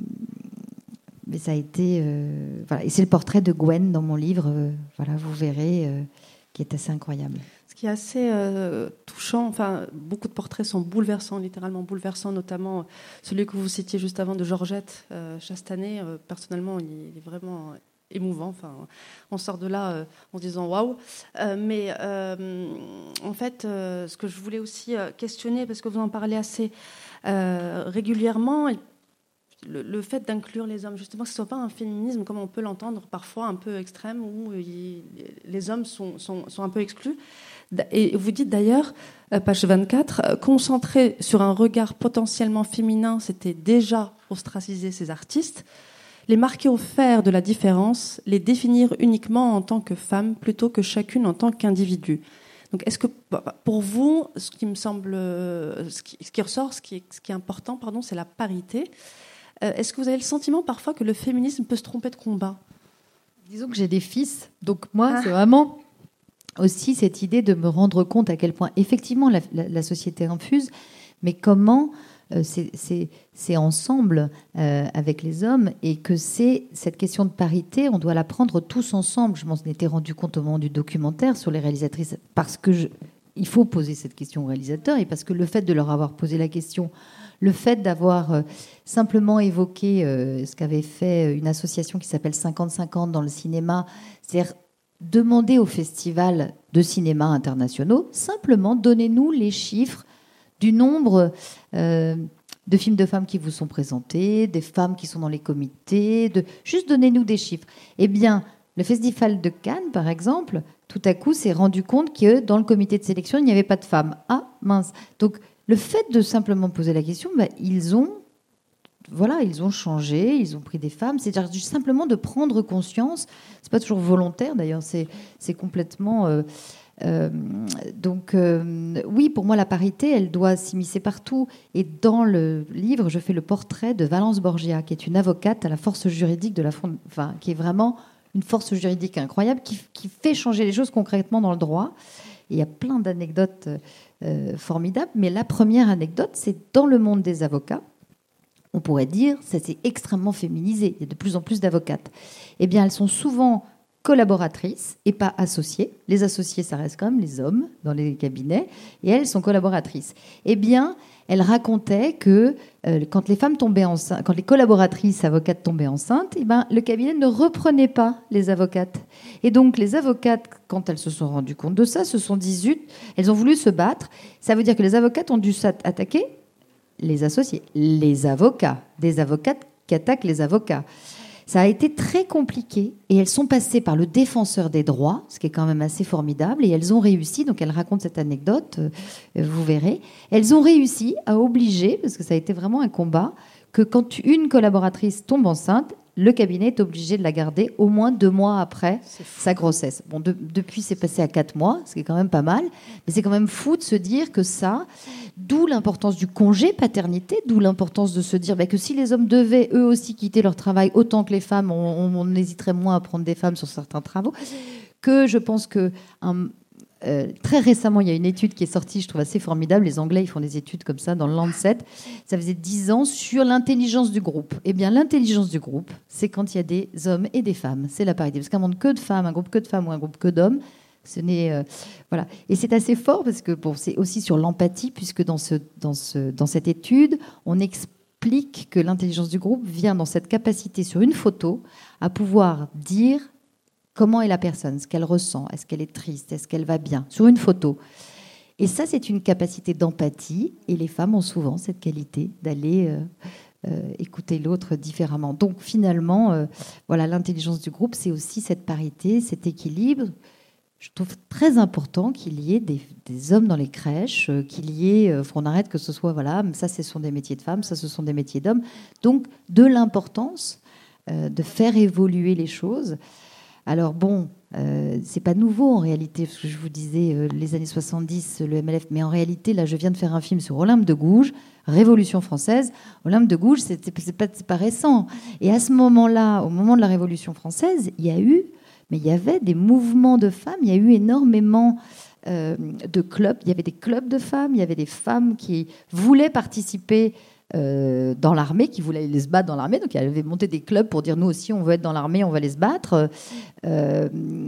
mais ça a été... Euh, voilà. Et c'est le portrait de Gwen dans mon livre, euh, voilà, vous verrez, euh, qui est assez incroyable. Ce qui est assez euh, touchant, enfin, beaucoup de portraits sont bouleversants, littéralement bouleversants, notamment celui que vous citiez juste avant de Georgette euh, Chastanet. Euh, personnellement, il, il est vraiment émouvant. Enfin, on sort de là euh, en se disant waouh. Euh, mais euh, en fait, euh, ce que je voulais aussi euh, questionner, parce que vous en parlez assez euh, régulièrement, le, le fait d'inclure les hommes, justement, que ce ne soit pas un féminisme comme on peut l'entendre parfois un peu extrême, où il, les hommes sont, sont, sont un peu exclus. Et vous dites d'ailleurs, page vingt-quatre, concentrer sur un regard potentiellement féminin, c'était déjà ostraciser ces artistes, les marquer au fer de la différence, les définir uniquement en tant que femmes plutôt que chacune en tant qu'individu. Donc, est-ce que, pour vous, ce qui me semble, ce qui, ce qui ressort, ce qui est, ce qui est important, pardon, c'est la parité. Est-ce que vous avez le sentiment parfois que le féminisme peut se tromper de combat ? Disons que j'ai des fils, donc moi, ah. c'est vraiment aussi cette idée de me rendre compte à quel point effectivement la, la, la société infuse, mais comment euh, c'est, c'est, c'est ensemble euh, avec les hommes, et que c'est cette question de parité, on doit la prendre tous ensemble. Je m'en étais rendu compte au moment du documentaire sur les réalisatrices, parce que je, il faut poser cette question aux réalisateurs, et parce que le fait de leur avoir posé la question, le fait d'avoir euh, simplement évoqué euh, ce qu'avait fait une association qui s'appelle cinquante cinquante dans le cinéma, c'est-à-dire demander aux festivals de cinéma internationaux, simplement donnez-nous les chiffres du nombre euh, de films de femmes qui vous sont présentés, des femmes qui sont dans les comités, de... juste donnez-nous des chiffres. Eh bien, le Festival de Cannes, par exemple, tout à coup s'est rendu compte que dans le comité de sélection, il n'y avait pas de femmes. Ah, mince. Donc, le fait de simplement poser la question, bah, ils ont Voilà, ils ont changé, ils ont pris des femmes. C'est-à-dire simplement de prendre conscience. C'est pas toujours volontaire, d'ailleurs. C'est, c'est complètement. Euh, euh, donc, euh, oui, pour moi, la parité, elle doit s'immiscer partout. Et dans le livre, je fais le portrait de Valence Borgia, qui est une avocate à la force juridique de la, enfin, qui est vraiment une force juridique incroyable, qui, qui fait changer les choses concrètement dans le droit. Et il y a plein d'anecdotes euh, formidables. Mais la première anecdote, c'est dans le monde des avocats. On pourrait dire que ça s'est extrêmement féminisé. Il y a de plus en plus d'avocates. Eh bien, elles sont souvent collaboratrices et pas associées. Les associés, ça reste quand même les hommes dans les cabinets. Et elles sont collaboratrices. Eh bien, elles racontaient que euh, quand les femmes tombaient enceintes, quand les collaboratrices avocates tombaient enceintes, eh ben, le cabinet ne reprenait pas les avocates. Et donc, les avocates, quand elles se sont rendues compte de ça, se sont dit zut, elles ont voulu se battre. Ça veut dire que les avocates ont dû s'attaquer les associés, les avocats, des avocates qui attaquent les avocats. Ça a été très compliqué, et elles sont passées par le défenseur des droits, ce qui est quand même assez formidable, et elles ont réussi, donc elles racontent cette anecdote, euh, vous verrez, elles ont réussi à obliger, parce que ça a été vraiment un combat, que quand une collaboratrice tombe enceinte, le cabinet est obligé de la garder au moins deux mois après sa grossesse. Bon, de, depuis, c'est passé à quatre mois, ce qui est quand même pas mal. Mais c'est quand même fou de se dire que ça, d'où l'importance du congé paternité, d'où l'importance de se dire bah, que si les hommes devaient eux aussi quitter leur travail autant que les femmes, on, on, on hésiterait moins à prendre des femmes sur certains travaux, que je pense que... Un, Euh, très récemment, il y a une étude qui est sortie, je trouve assez formidable. Les Anglais, ils font des études comme ça dans le Lancet. Ça faisait dix ans sur l'intelligence du groupe. Eh bien, l'intelligence du groupe, c'est quand il y a des hommes et des femmes. C'est la parité. Parce qu'un monde que de femmes, un groupe que de femmes ou un groupe que d'hommes, ce n'est euh, voilà. Et c'est assez fort parce que bon, c'est aussi sur l'empathie, puisque dans ce, dans ce, dans cette étude, on explique que l'intelligence du groupe vient dans cette capacité sur une photo à pouvoir dire comment est la personne, ce qu'elle ressent, est-ce qu'elle est triste, est-ce qu'elle va bien, sur une photo. Et ça, c'est une capacité d'empathie, et les femmes ont souvent cette qualité d'aller euh, euh, écouter l'autre différemment. Donc finalement, euh, voilà, l'intelligence du groupe, c'est aussi cette parité, cet équilibre. Je trouve très important qu'il y ait des, des hommes dans les crèches, euh, qu'il y ait, euh, qu'on arrête que ce soit, voilà, ça, ce sont des métiers de femmes, ça, ce sont des métiers d'hommes. Donc de l'importance euh, de faire évoluer les choses. Alors bon, Euh, c'est pas nouveau en réalité, parce que je vous disais euh, les années soixante-dix, le M L F, mais en réalité, là, je viens de faire un film sur Olympe de Gouges, Révolution française. Olympe de Gouges, c'est, c'est, pas, c'est pas récent. Et à ce moment-là, au moment de la Révolution française, il y a eu, mais il y avait des mouvements de femmes, il y a eu énormément euh, de clubs, il y avait des clubs de femmes, il y avait des femmes qui voulaient participer Euh, dans l'armée, qui voulaient aller se battre dans l'armée. Donc, il avait monté des clubs pour dire, nous aussi, on veut être dans l'armée, on va aller se battre. Euh,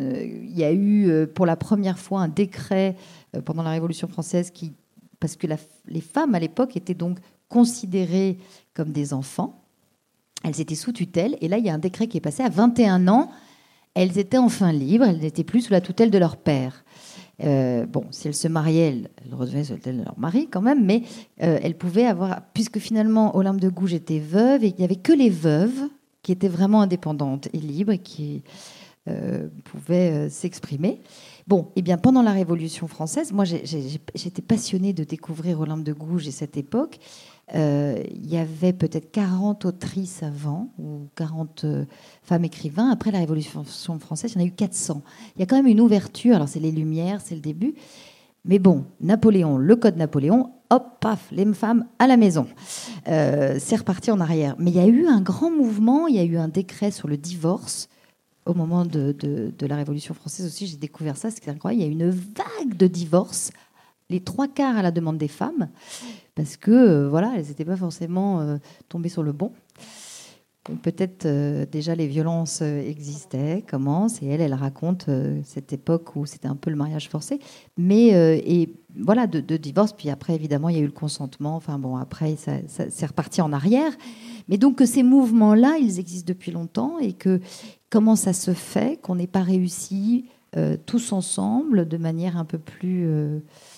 il y a eu, euh, pour la première fois, un décret euh, pendant la Révolution française, qui, parce que la, les femmes, à l'époque, étaient donc considérées comme des enfants. Elles étaient sous tutelle. Et là, il y a un décret qui est passé à vingt et un ans. Elles étaient enfin libres. Elles n'étaient plus sous la tutelle de leur père. Euh, bon, si elles se mariaient, elles, elles redevenaient sous la tutelle de leur mari quand même, mais euh, elles pouvaient avoir, puisque finalement Olympe de Gouges était veuve, et il n'y avait que les veuves qui étaient vraiment indépendantes et libres et qui euh, pouvaient euh, s'exprimer. Bon, et bien pendant la Révolution française, moi j'ai, j'ai, j'étais passionnée de découvrir Olympe de Gouges et cette époque. Euh, il y avait peut-être quarante autrices avant, ou quarante euh, femmes écrivains. Après la Révolution française, il y en a eu quatre cents. Il y a quand même une ouverture. Alors, c'est les Lumières, c'est le début. Mais bon, Napoléon, le code Napoléon, hop, paf, les femmes à la maison. Euh, c'est reparti en arrière. Mais il y a eu un grand mouvement. Il y a eu un décret sur le divorce. Au moment de, de, de la Révolution française aussi, j'ai découvert ça. C'est incroyable. Il y a eu une vague de divorces. Les trois quarts à la demande des femmes, parce que euh, voilà, elles n'étaient pas forcément euh, tombées sur le bon. Donc, peut-être euh, déjà les violences euh, existaient, commencent, et elle, elle raconte euh, cette époque où c'était un peu le mariage forcé, mais euh, et voilà de, de divorce. Puis après, évidemment, il y a eu le consentement. Enfin bon, après, ça, ça, c'est reparti en arrière. Mais donc que ces mouvements-là, ils existent depuis longtemps, et que comment ça se fait qu'on n'ait pas réussi euh, tous ensemble de manière un peu plus euh,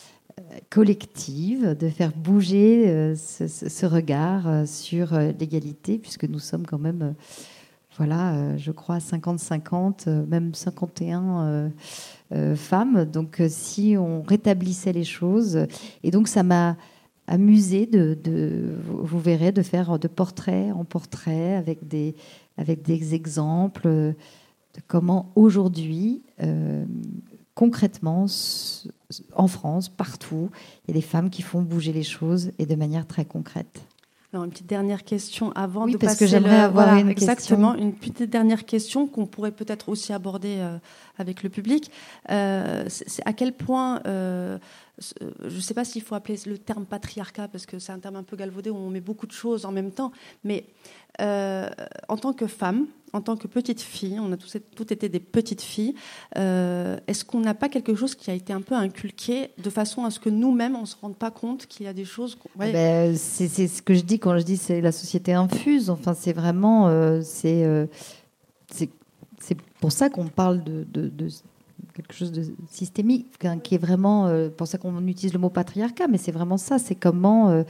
collective, de faire bouger euh, ce, ce regard euh, sur euh, l'égalité, puisque nous sommes quand même, euh, voilà, euh, je crois, cinquante cinquante, euh, même cinquante et un euh, euh, femmes. Donc, euh, si on rétablissait les choses... Et donc, ça m'a amusée, de, de, vous verrez, de faire de portrait en portrait, avec des, avec des exemples de comment, aujourd'hui... Euh, concrètement, en France, partout, il y a des femmes qui font bouger les choses, et de manière très concrète. Alors, une petite dernière question avant oui, de parce passer... que j'aimerais le... avoir voilà, une exactement, question. une petite dernière question qu'on pourrait peut-être aussi aborder euh, avec le public. Euh, c'est, c'est à quel point... Euh, je ne sais pas s'il faut appeler le terme patriarcat, parce que c'est un terme un peu galvaudé où on met beaucoup de choses en même temps, mais euh, en tant que femme, en tant que petite fille, on a tous, toutes été des petites filles, euh, est-ce qu'on n'a pas quelque chose qui a été un peu inculqué de façon à ce que nous-mêmes, on ne se rende pas compte qu'il y a des choses... Ouais. Ben, c'est, c'est ce que je dis quand je dis c'est la société infuse. Enfin, c'est vraiment... Euh, c'est, euh, c'est, c'est pour ça qu'on parle de... de, de quelque chose de systémique, qui est vraiment, euh, pour ça qu'on utilise le mot patriarcat, mais c'est vraiment ça, c'est comment euh,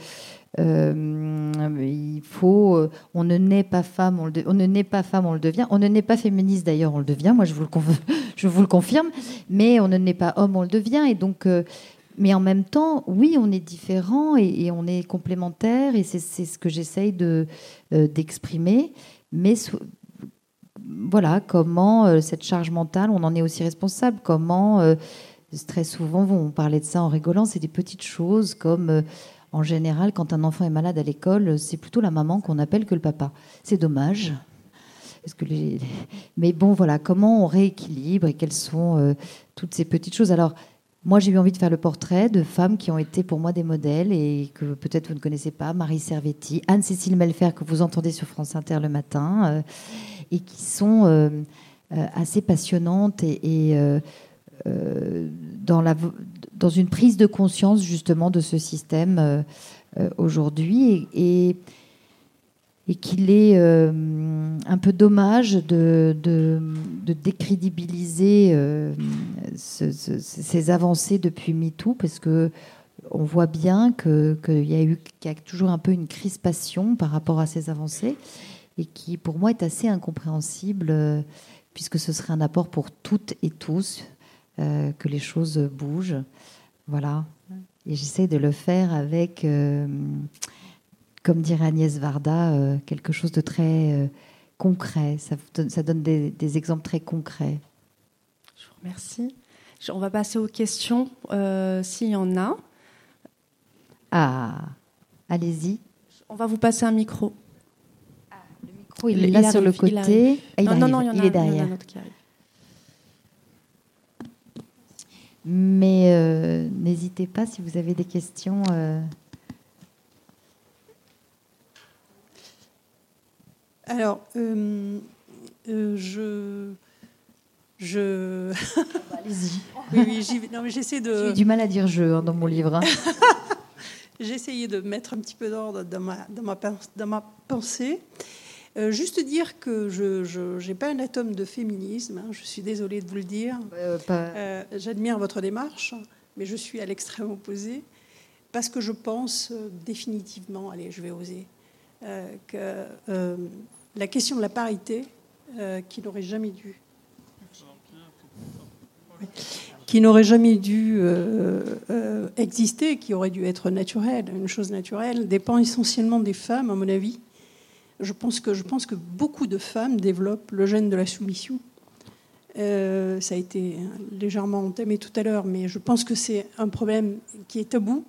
euh, il faut, euh, on ne naît pas femme, on, le de, on ne naît pas femme, on le devient, on ne naît pas féministe d'ailleurs, on le devient, moi je vous le, conf- je vous le confirme, mais on ne naît pas homme, on le devient, et donc, euh, mais en même temps, oui, on est différent et, et on est complémentaires, et c'est, c'est ce que j'essaye de, euh, d'exprimer, mais so- voilà, comment euh, cette charge mentale, on en est aussi responsable. Comment, euh, très souvent, on parlait de ça en rigolant, c'est des petites choses comme, euh, en général, quand un enfant est malade à l'école, c'est plutôt la maman qu'on appelle que le papa. C'est dommage. Parce que les... Mais bon, voilà, comment on rééquilibre et quelles sont euh, toutes ces petites choses. Alors, moi, j'ai eu envie de faire le portrait de femmes qui ont été pour moi des modèles et que peut-être vous ne connaissez pas. Marie Servetti, Anne-Cécile Melfer, que vous entendez sur France Inter le matin, euh, et qui sont euh, euh, assez passionnantes et, et euh, euh, dans, la, dans une prise de conscience justement de ce système euh, euh, aujourd'hui, et, et, et qu'il est euh, un peu dommage de, de, de décrédibiliser euh, ce, ce, ces avancées depuis MeToo, parce que on voit bien que, qu'il y a eu, qu'il y a toujours un peu une crispation par rapport à ces avancées, et qui, pour moi, est assez incompréhensible, euh, puisque ce serait un apport pour toutes et tous, euh, que les choses bougent. Voilà. Et j'essaie de le faire avec, euh, comme dirait Agnès Varda, euh, quelque chose de très euh, concret. Ça, ça donne des, des exemples très concrets. Merci. On va passer aux questions, euh, s'il y en a. Ah, allez-y. On va vous passer un micro. Ah, le micro, il est là il sur arrive, le côté. Il ah, il non, non, non, il, y en il a, est derrière. Il y en a un autre qui arrive. Mais euh, n'hésitez pas si vous avez des questions. Euh... Alors, euh, euh, je... je... Allez-y. Oui, oui, j'y vais. Non, mais j'essaie de... J'ai du mal à dire je hein, dans mon livre. Hein. J'ai essayé de mettre un petit peu d'ordre dans ma, dans ma, dans ma pensée. Euh, juste dire que je n'ai pas un atome de féminisme. Hein, je suis désolée de vous le dire. Euh, pas... euh, J'admire votre démarche, mais je suis à l'extrême opposé. Parce que je pense euh, définitivement, allez, je vais oser, euh, que euh, la question de la parité, euh, qui n'aurait jamais dû... qui n'aurait jamais dû euh, euh, exister, qui aurait dû être naturelle, une chose naturelle, dépend essentiellement des femmes, à mon avis. Je pense que, je pense que beaucoup de femmes développent le gène de la soumission. Euh, ça a été légèrement entamé tout à l'heure, mais je pense que c'est un problème qui est tabou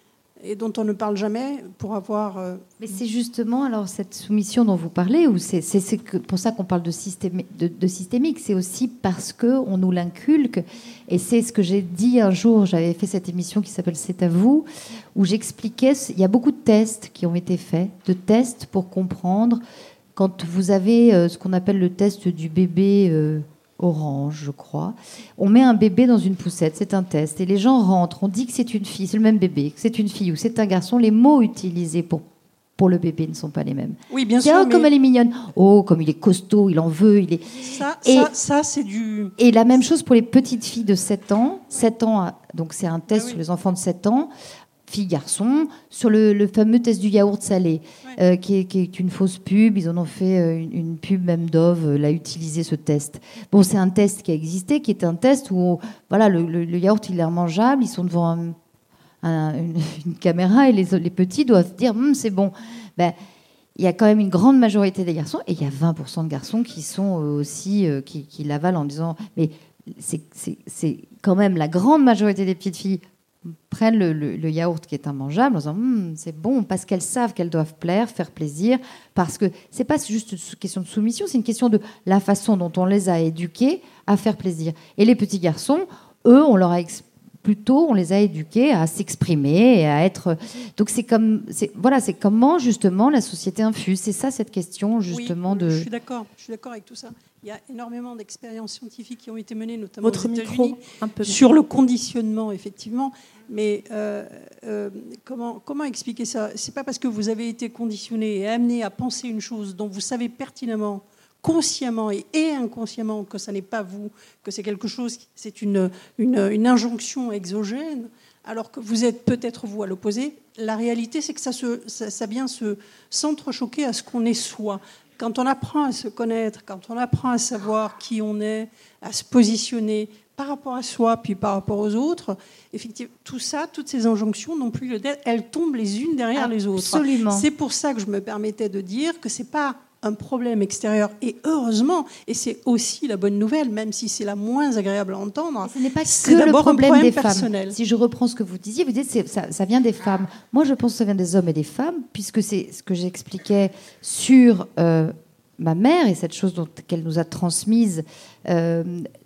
et dont on ne parle jamais pour avoir... Euh... Mais c'est justement alors cette soumission dont vous parlez, ou c'est, c'est, c'est pour ça qu'on parle de, systémi- de, de systémique, c'est aussi parce qu'on nous l'inculque, et c'est ce que j'ai dit un jour, j'avais fait cette émission qui s'appelle « C'est à vous », où j'expliquais, il y a beaucoup de tests qui ont été faits, de tests pour comprendre, quand vous avez euh, ce qu'on appelle le test du bébé... Euh, orange, je crois. On met un bébé dans une poussette, c'est un test, et les gens rentrent, on dit que c'est une fille, c'est le même bébé, que c'est une fille ou c'est un garçon, les mots utilisés pour, pour le bébé ne sont pas les mêmes. Oui, bien c'est, sûr. Oh, mais... comme elle est mignonne. Oh, comme il est costaud, il en veut. Il est... Ça, et, ça, ça, c'est du... Et la même chose pour les petites filles de sept ans. sept ans, donc c'est un test ah, oui. sur les enfants de sept ans. Filles, garçons, sur le, le fameux test du yaourt salé, ouais. euh, qui, est, qui est une fausse pub. Ils en ont fait euh, une, une pub, même Dove euh, l'a utilisé, ce test. Bon, c'est un test qui a existé, qui est un test où voilà, le, le, le yaourt, il est mangeable, ils sont devant un, un, une, une caméra et les, les petits doivent dire hm, c'est bon. Ben, il y a quand même une grande majorité des garçons, et il y a vingt pour cent de garçons qui sont aussi, euh, qui, qui l'avalent en disant mais c'est, c'est, c'est quand même la grande majorité des petites filles prennent le, le, le yaourt qui est immangeable en disant hm, c'est bon, parce qu'elles savent qu'elles doivent plaire, faire plaisir, parce que c'est pas juste une question de soumission, c'est une question de la façon dont on les a éduqués à faire plaisir. Et les petits garçons, eux, on leur a expliqué plutôt, on les a éduqués à s'exprimer et à être. Donc c'est comme, c'est, voilà, c'est comment justement la société infuse. C'est ça cette question justement oui, de. Je suis d'accord. Je suis d'accord avec tout ça. Il y a énormément d'expériences scientifiques qui ont été menées, notamment Votre aux micro, États-Unis, un peu sur le conditionnement, effectivement. Mais euh, euh, comment comment expliquer ça ? C'est pas parce que vous avez été conditionné et amené à penser une chose dont vous savez pertinemment, consciemment et, et inconsciemment que ça n'est pas vous, que c'est quelque chose, c'est une, une, une injonction exogène, alors que vous êtes peut-être vous à l'opposé. La réalité, c'est que ça, se, ça, ça vient se s'entrechoquer à ce qu'on est soi. Quand on apprend à se connaître, quand on apprend à savoir qui on est, à se positionner par rapport à soi, puis par rapport aux autres, effectivement, tout ça, toutes ces injonctions n'ont plus le dé- elles tombent les unes derrière Absolument. les autres. Absolument. C'est pour ça que je me permettais de dire que c'est pas un problème extérieur, et heureusement, et c'est aussi la bonne nouvelle, même si c'est la moins agréable à entendre. Et ce n'est pas c'est que le d'abord problème, un problème des personnel. femmes. Si je reprends ce que vous disiez, vous dites que ça, ça vient des femmes. Moi, je pense que ça vient des hommes et des femmes, puisque c'est ce que j'expliquais sur euh, ma mère et cette chose dont, qu'elle nous a transmise. Euh,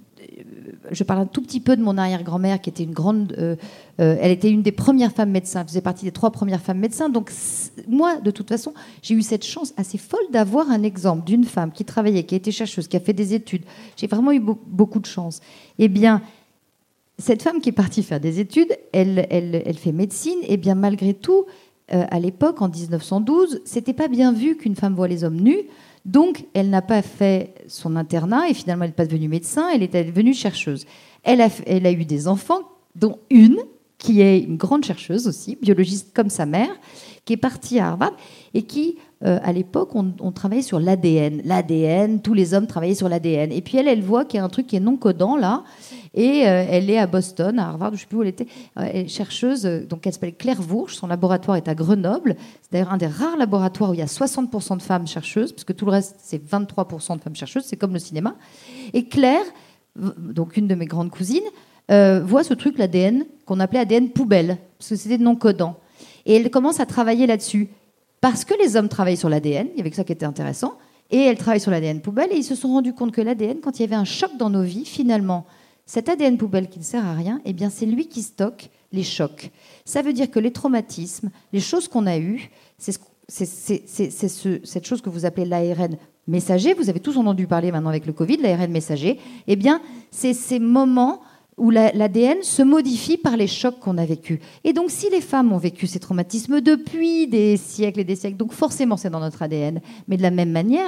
je parle un tout petit peu de mon arrière-grand-mère qui était une grande... Euh, euh, elle était une des premières femmes médecins. Elle faisait partie des trois premières femmes médecins. Donc moi, de toute façon, j'ai eu cette chance assez folle d'avoir un exemple d'une femme qui travaillait, qui a été chercheuse, qui a fait des études. J'ai vraiment eu be- beaucoup de chance. Eh bien, cette femme qui est partie faire des études, elle, elle, elle fait médecine. Eh bien, malgré tout, euh, à l'époque, en dix-neuf cent douze, c'était pas bien vu qu'une femme voit les hommes nus. Donc, elle n'a pas fait son internat et finalement, elle n'est pas devenue médecin, elle est devenue chercheuse. Elle a, elle a eu des enfants, dont une qui est une grande chercheuse aussi, biologiste comme sa mère, qui est partie à Harvard et qui, euh, à l'époque, on, on travaillait sur l'A D N. L'A D N, tous les hommes travaillaient sur l'A D N. Et puis elle, elle voit qu'il y a un truc qui est non codant là, et euh, elle est à Boston, à Harvard, je ne sais plus où elle était, euh, elle est chercheuse, donc elle s'appelle Claire Vourge, son laboratoire est à Grenoble. C'est d'ailleurs un des rares laboratoires où il y a soixante pour cent de femmes chercheuses, parce que tout le reste, c'est vingt-trois pour cent de femmes chercheuses, c'est comme le cinéma. Et Claire donc une de mes grandes cousines, euh, voit ce truc, l'A D N, qu'on appelait A D N poubelle, parce que c'était non codant. Et elle commence à travailler là-dessus. Parce que les hommes travaillent sur l'A D N, il y avait que ça qui était intéressant, et elle travaille sur l'A D N poubelle, et ils se sont rendus compte que l'A D N, quand il y avait un choc dans nos vies, finalement, cet A D N poubelle qui ne sert à rien, eh bien, c'est lui qui stocke les chocs. Ça veut dire que les traumatismes, les choses qu'on a eues, c'est, ce, c'est, c'est, c'est, c'est ce, cette chose que vous appelez l'A R N messager, vous avez tous entendu parler maintenant avec le Covid, l'A R N messager, eh bien, c'est ces moments où la, l'A D N se modifie par les chocs qu'on a vécus. Et donc, si les femmes ont vécu ces traumatismes depuis des siècles et des siècles, donc forcément, c'est dans notre A D N. Mais de la même manière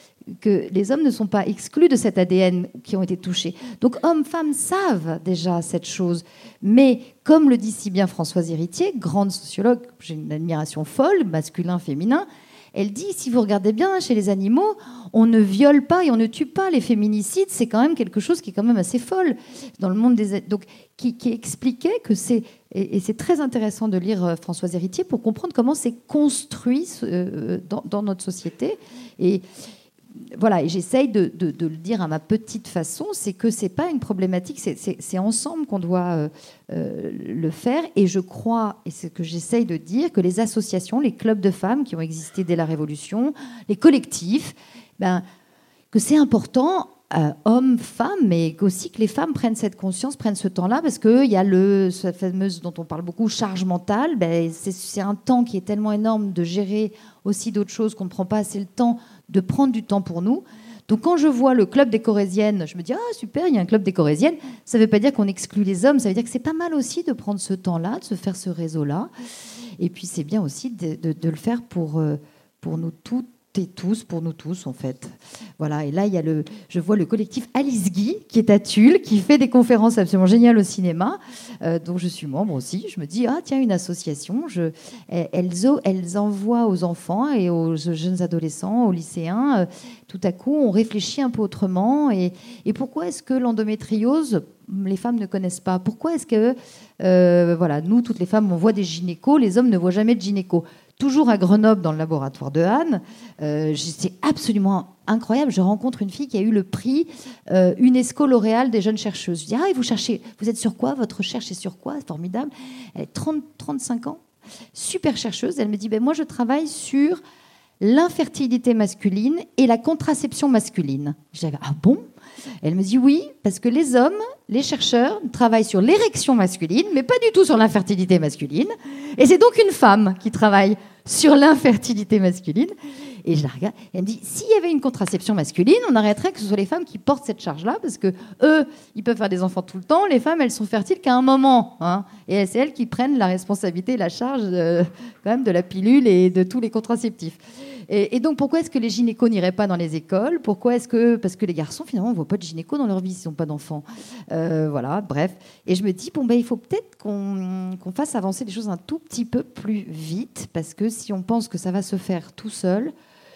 que les hommes ne sont pas exclus de cet A D N qui ont été touchés. Donc, hommes, femmes savent déjà cette chose. Mais, comme le dit si bien Françoise Héritier, grande sociologue, j'ai une admiration folle, masculin, féminin, elle dit, si vous regardez bien chez les animaux, on ne viole pas et on ne tue pas. Les féminicides, c'est quand même quelque chose qui est quand même assez folle dans le monde des... Donc, qui, qui expliquait que c'est... Et, et c'est très intéressant de lire Françoise Héritier pour comprendre comment c'est construit euh, dans, dans notre société. Et... Voilà, et j'essaye de, de, de le dire à ma petite façon, c'est que c'est pas une problématique, c'est, c'est, c'est ensemble qu'on doit euh, euh, le faire. Et je crois, et c'est ce que j'essaye de dire, que les associations, les clubs de femmes qui ont existé dès la Révolution, les collectifs, ben, que c'est important, euh, hommes, femmes, mais aussi que les femmes prennent cette conscience, prennent ce temps-là, parce qu'il y a le, cette fameuse dont on parle beaucoup, charge mentale. Ben, c'est, c'est un temps qui est tellement énorme de gérer aussi d'autres choses qu'on ne prend pas assez le temps de prendre du temps pour nous. Donc quand je vois le club des Corésiennes, je me dis « Ah, super, il y a un club des Corésiennes ». Ça ne veut pas dire qu'on exclut les hommes, ça veut dire que c'est pas mal aussi de prendre ce temps-là, de se faire ce réseau-là. Et puis c'est bien aussi de, de, de le faire pour, pour nous toutes et tous, pour nous tous en fait. Voilà, et là il y a le, je vois le collectif Alice Guy qui est à Tulle, qui fait des conférences absolument géniales au cinéma, euh, dont je suis membre aussi. Je me dis, ah tiens, une association, je, elles, elles envoient aux enfants et aux jeunes adolescents, aux lycéens, euh, tout à coup on réfléchit un peu autrement. Et, et pourquoi est-ce que l'endométriose, les femmes ne connaissent pas? Pourquoi est-ce que, euh, voilà, nous, toutes les femmes, on voit des gynécos, les hommes ne voient jamais de gynéco? Toujours à Grenoble, dans le laboratoire de Anne, euh, c'est absolument incroyable. Je rencontre une fille qui a eu le prix euh, UNESCO L'Oréal des jeunes chercheuses. Je dis, ah, et vous cherchez, vous êtes sur quoi? Votre recherche est sur quoi? C'est formidable. Elle a trente, trente-cinq ans, super chercheuse. Elle me dit, ben, moi, je travaille sur l'infertilité masculine et la contraception masculine. Je dis, ah bon? Elle me dit oui, parce que les hommes, les chercheurs, travaillent sur l'érection masculine, mais pas du tout sur l'infertilité masculine. Et c'est donc une femme qui travaille sur l'infertilité masculine. Et je la regarde, et elle me dit, s'il y avait une contraception masculine, on arrêterait que ce soit les femmes qui portent cette charge-là, parce que eux, ils peuvent faire des enfants tout le temps, les femmes, elles sont fertiles qu'à un moment. Hein, et c'est elles qui prennent la responsabilité et la charge de, quand même, de la pilule et de tous les contraceptifs. Et, et donc, pourquoi est-ce que les gynécos n'iraient pas dans les écoles? Pourquoi est-ce que... Parce que les garçons, finalement, on ne voit pas de gynéco dans leur vie s'ils n'ont pas d'enfants. Euh, voilà, bref. Et je me dis, bon, ben, il faut peut-être qu'on, qu'on fasse avancer les choses un tout petit peu plus vite, parce que si on pense que ça va se faire tout seul...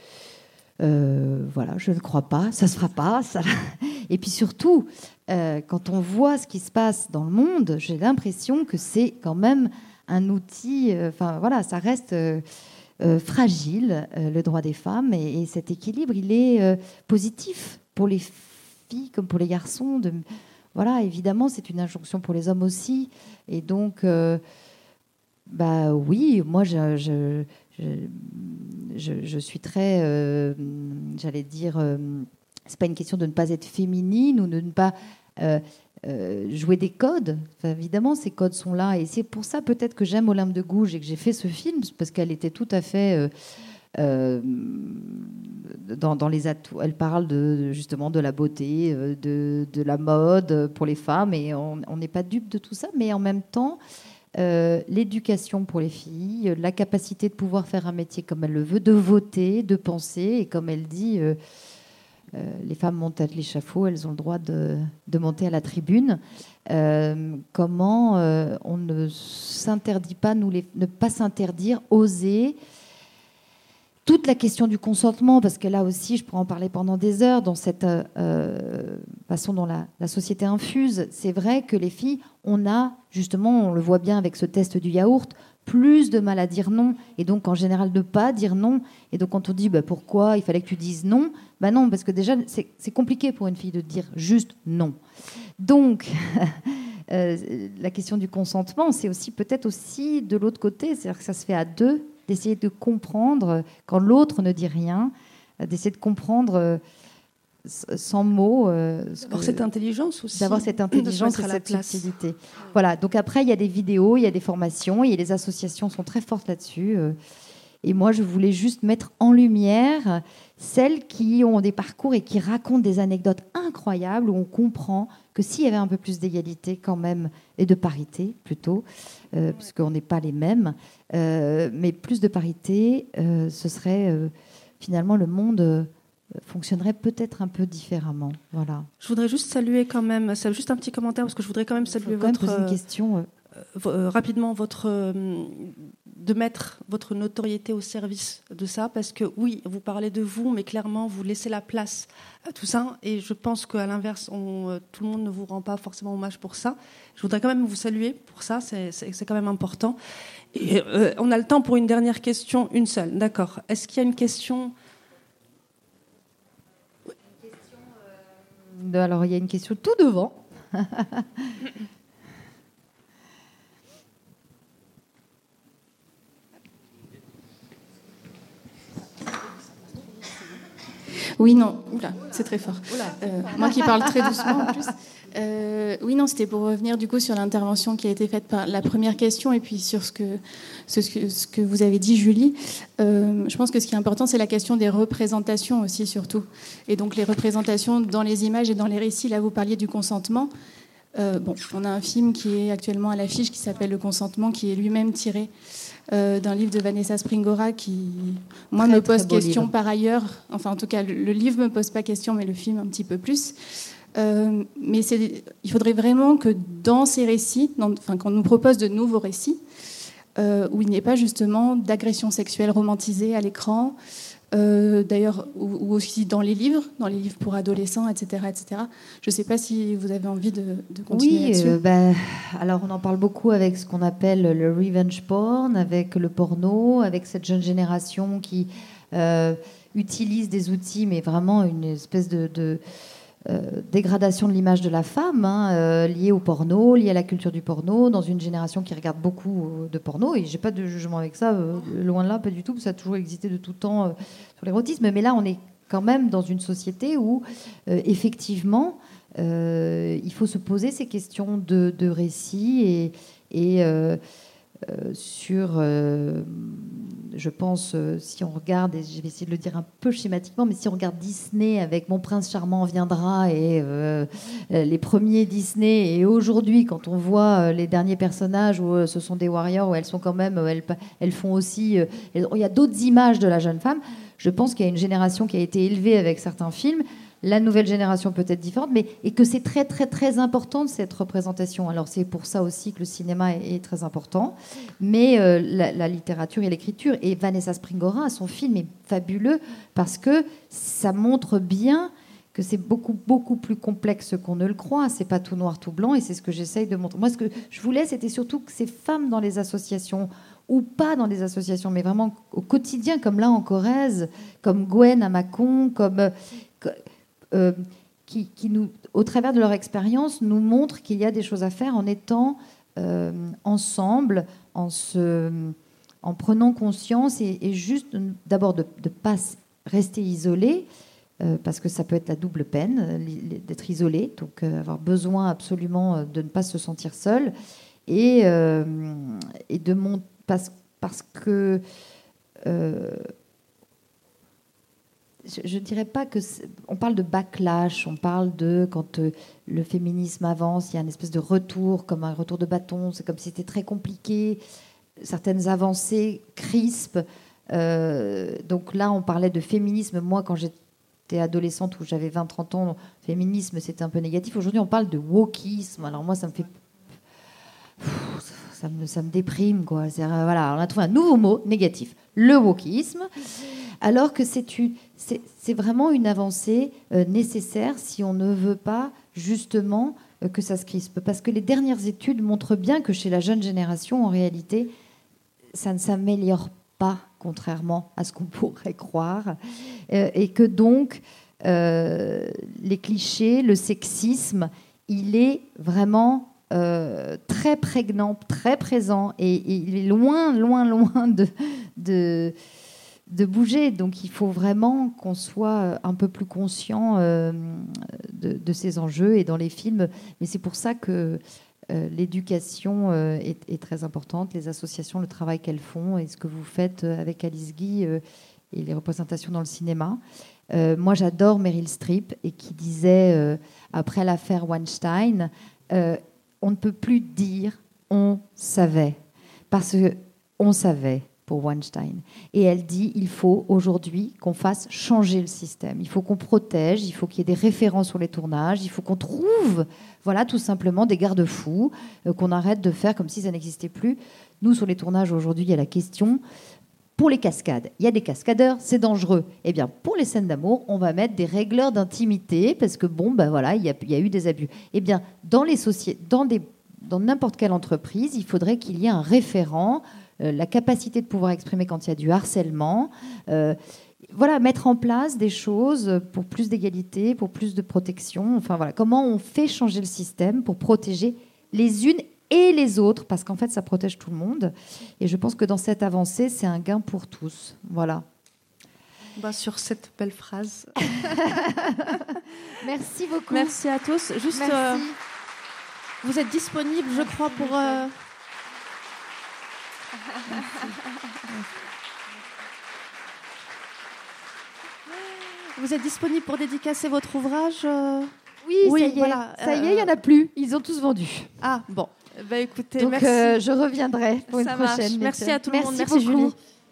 Euh, voilà, je ne crois pas, ça se fera pas. Ça... Et puis surtout, euh, quand on voit ce qui se passe dans le monde, j'ai l'impression que c'est quand même un outil. Enfin euh, voilà, ça reste euh, euh, fragile, euh, le droit des femmes, et, et cet équilibre, il est euh, positif pour les filles comme pour les garçons. De... Voilà, évidemment, c'est une injonction pour les hommes aussi, et donc, euh, bah oui, moi, je, je Je, je, je suis très, euh, j'allais dire, euh, c'est pas une question de ne pas être féminine ou de ne pas euh, euh, jouer des codes. Enfin, évidemment, ces codes sont là, et c'est pour ça peut-être que j'aime Olympe de Gouges et que j'ai fait ce film, parce qu'elle était tout à fait euh, euh, dans, dans les atouts. Elle parle de, justement de la beauté, de, de la mode pour les femmes, et on n'est pas dupe de tout ça, mais en même temps. Euh, l'éducation pour les filles, la capacité de pouvoir faire un métier comme elle le veut, de voter, de penser, et comme elle dit, euh, euh, les femmes montent à l'échafaud, elles ont le droit de, de monter à la tribune. Euh, comment euh, on ne s'interdit pas, nous les, ne pas s'interdire, oser. Toute la question du consentement, parce que là aussi, je pourrais en parler pendant des heures, dans cette euh, façon dont la, la société infuse. C'est vrai que les filles, on a, justement, on le voit bien avec ce test du yaourt, plus de mal à dire non, et donc en général de pas dire non. Et donc quand on dit bah, pourquoi il fallait que tu dises non, bah non, parce que déjà c'est, c'est compliqué pour une fille de dire juste non. Donc euh, la question du consentement, c'est aussi peut-être aussi de l'autre côté, c'est-à-dire que ça se fait à deux, d'essayer de comprendre quand l'autre ne dit rien, d'essayer de comprendre euh, sans mots. Euh, d'avoir que, cette intelligence aussi. D'avoir cette intelligence et cette subtilité. Voilà, donc après, il y a des vidéos, il y a des formations, et les associations sont très fortes là-dessus. Euh, et moi, je voulais juste mettre en lumière celles qui ont des parcours et qui racontent des anecdotes incroyables où on comprend que s'il y avait un peu plus d'égalité quand même, et de parité plutôt, euh, puisqu'on n'est pas les mêmes, euh, mais plus de parité, euh, ce serait euh, finalement le monde... Euh, fonctionnerait peut-être un peu différemment. Voilà. Je voudrais juste saluer quand même, c'est juste un petit commentaire parce que je voudrais quand même saluer quand votre même poser une question. Euh, euh, rapidement votre euh, de mettre votre notoriété au service de ça, parce que oui, vous parlez de vous, mais clairement vous laissez la place à tout ça, et je pense qu'à l'inverse, on, euh, tout le monde ne vous rend pas forcément hommage pour ça. Je voudrais quand même vous saluer pour ça, c'est, c'est, c'est quand même important. Et euh, on a le temps pour une dernière question, une seule. D'accord. Est-ce qu'il y a une question? Alors, il y a une question tout devant. Oui, non. Oula, c'est très fort. Euh, moi qui parle très doucement en plus. Euh, oui, non, c'était pour revenir du coup sur l'intervention qui a été faite par la première question et puis sur ce que, ce que, ce que vous avez dit, Julie. Euh, je pense que ce qui est important, c'est la question des représentations aussi, surtout. Et donc les représentations dans les images et dans les récits. Là, vous parliez du consentement. Euh, bon, on a un film qui est actuellement à l'affiche qui s'appelle Le Consentement, qui est lui-même tiré euh, d'un livre de Vanessa Springora qui, moi, très, me pose question livre. Par ailleurs. Enfin, en tout cas, le, le livre me pose pas question, mais le film un petit peu plus. Euh, mais c'est, il faudrait vraiment que dans ces récits, dans, enfin, qu'on nous propose de nouveaux récits, euh, où il n'y ait pas justement d'agression sexuelle romantisée à l'écran, euh, d'ailleurs, ou, ou aussi dans les livres, dans les livres pour adolescents, et cetera, et cetera. Je ne sais pas si vous avez envie de, de continuer oui, là-dessus. Euh, bah, alors on en parle beaucoup avec ce qu'on appelle le revenge porn, avec le porno, avec cette jeune génération qui euh, utilise des outils, mais vraiment une espèce de... de Euh, dégradation de l'image de la femme, hein, euh, liée au porno, liée à la culture du porno, dans une génération qui regarde beaucoup euh, de porno, et j'ai pas de jugement avec ça, euh, loin de là, pas du tout, ça a toujours existé de tout temps euh, sur l'érotisme, mais là on est quand même dans une société où euh, effectivement euh, il faut se poser ces questions de, de récit et, et euh, euh, sur, euh, je pense, euh, si on regarde, et je vais essayer de le dire un peu schématiquement, mais si on regarde Disney avec Mon Prince Charmant viendra et euh, les premiers Disney, et aujourd'hui, quand on voit les derniers personnages où euh, ce sont des warriors, où elles sont quand même, elles, elles font aussi, euh, elles, il y a d'autres images de la jeune femme. Je pense qu'il y a une génération qui a été élevée avec certains films. La nouvelle génération peut être différente, mais et que c'est très très très important cette représentation. Alors c'est pour ça aussi que le cinéma est, est très important, mais euh, la, la littérature et l'écriture. Et Vanessa Springora, son film est fabuleux parce que ça montre bien que c'est beaucoup beaucoup plus complexe qu'on ne le croit. C'est pas tout noir tout blanc, et c'est ce que j'essaye de montrer. Moi, ce que je voulais, c'était surtout que ces femmes dans les associations, ou pas dans les associations, mais vraiment au quotidien, comme là en Corrèze, comme Gwen à Mâcon, comme Euh, qui, qui nous, au travers de leur expérience, nous montrent qu'il y a des choses à faire en étant euh, ensemble, en, se, en prenant conscience et, et juste d'abord de ne pas rester isolé, euh, parce que ça peut être la double peine d'être isolé, donc euh, avoir besoin absolument de ne pas se sentir seul, et, euh, et de mon, parce, parce que euh, je ne dirais pas que... On parle de backlash, on parle de... Quand euh, le féminisme avance, il y a une espèce de retour, comme un retour de bâton, c'est comme si c'était très compliqué, certaines avancées crispent. Euh, donc là, on parlait de féminisme. Moi, quand j'étais adolescente, où j'avais vingt trente ans, féminisme, c'était un peu négatif. Aujourd'hui, on parle de wokisme. Alors moi, ça me fait... Ça me, ça me déprime, quoi. C'est, euh, voilà, on a trouvé un nouveau mot négatif, le wokisme, alors que c'est, une, c'est, c'est vraiment une avancée euh, nécessaire si on ne veut pas justement euh, que ça se crispe. Parce que les dernières études montrent bien que chez la jeune génération, en réalité, ça ne s'améliore pas, contrairement à ce qu'on pourrait croire, euh, et que donc euh, les clichés, le sexisme, il est vraiment euh, très prégnant, très présent, et, et il est loin, loin, loin de, de, de bouger. Donc il faut vraiment qu'on soit un peu plus conscient euh, de, de ces enjeux, et dans les films. Mais c'est pour ça que Euh, l'éducation euh, est, est très importante, les associations, le travail qu'elles font, et ce que vous faites euh, avec Alice Guy euh, et les représentations dans le cinéma. Euh, moi, j'adore Meryl Streep, et qui disait, euh, après l'affaire Weinstein, euh, on ne peut plus dire « on savait », parce qu'on savait pour Weinstein. Et elle dit, il faut aujourd'hui qu'on fasse changer le système. Il faut qu'on protège, il faut qu'il y ait des référents sur les tournages, il faut qu'on trouve, voilà, tout simplement des garde-fous, euh, qu'on arrête de faire comme si ça n'existait plus. Nous, sur les tournages, aujourd'hui, il y a la question, pour les cascades, il y a des cascadeurs, c'est dangereux. Eh bien, pour les scènes d'amour, on va mettre des régleurs d'intimité, parce que, bon, ben voilà, il y a, il y a eu des abus. Eh bien, dans les sociétés, dans des, dans n'importe quelle entreprise, il faudrait qu'il y ait un référent, Euh, la capacité de pouvoir exprimer quand il y a du harcèlement, euh, voilà, mettre en place des choses pour plus d'égalité, pour plus de protection. Enfin voilà, comment on fait changer le système pour protéger les unes et les autres, parce qu'en fait, ça protège tout le monde. Et je pense que dans cette avancée, c'est un gain pour tous. Voilà. Bah, sur cette belle phrase. Merci beaucoup. Merci à tous. Juste, euh, vous êtes disponible, je crois, pour. Euh... Vous êtes disponible pour dédicacer votre ouvrage euh... Oui, oui, ça y est, voilà. ça y est, il n'y en a plus. Ils ont tous vendu. Ah, bon. Bah, écoutez, Donc, merci. Euh, je reviendrai pour Ça une prochaine. Marche. Merci à tout le merci monde. Merci beaucoup. Julie.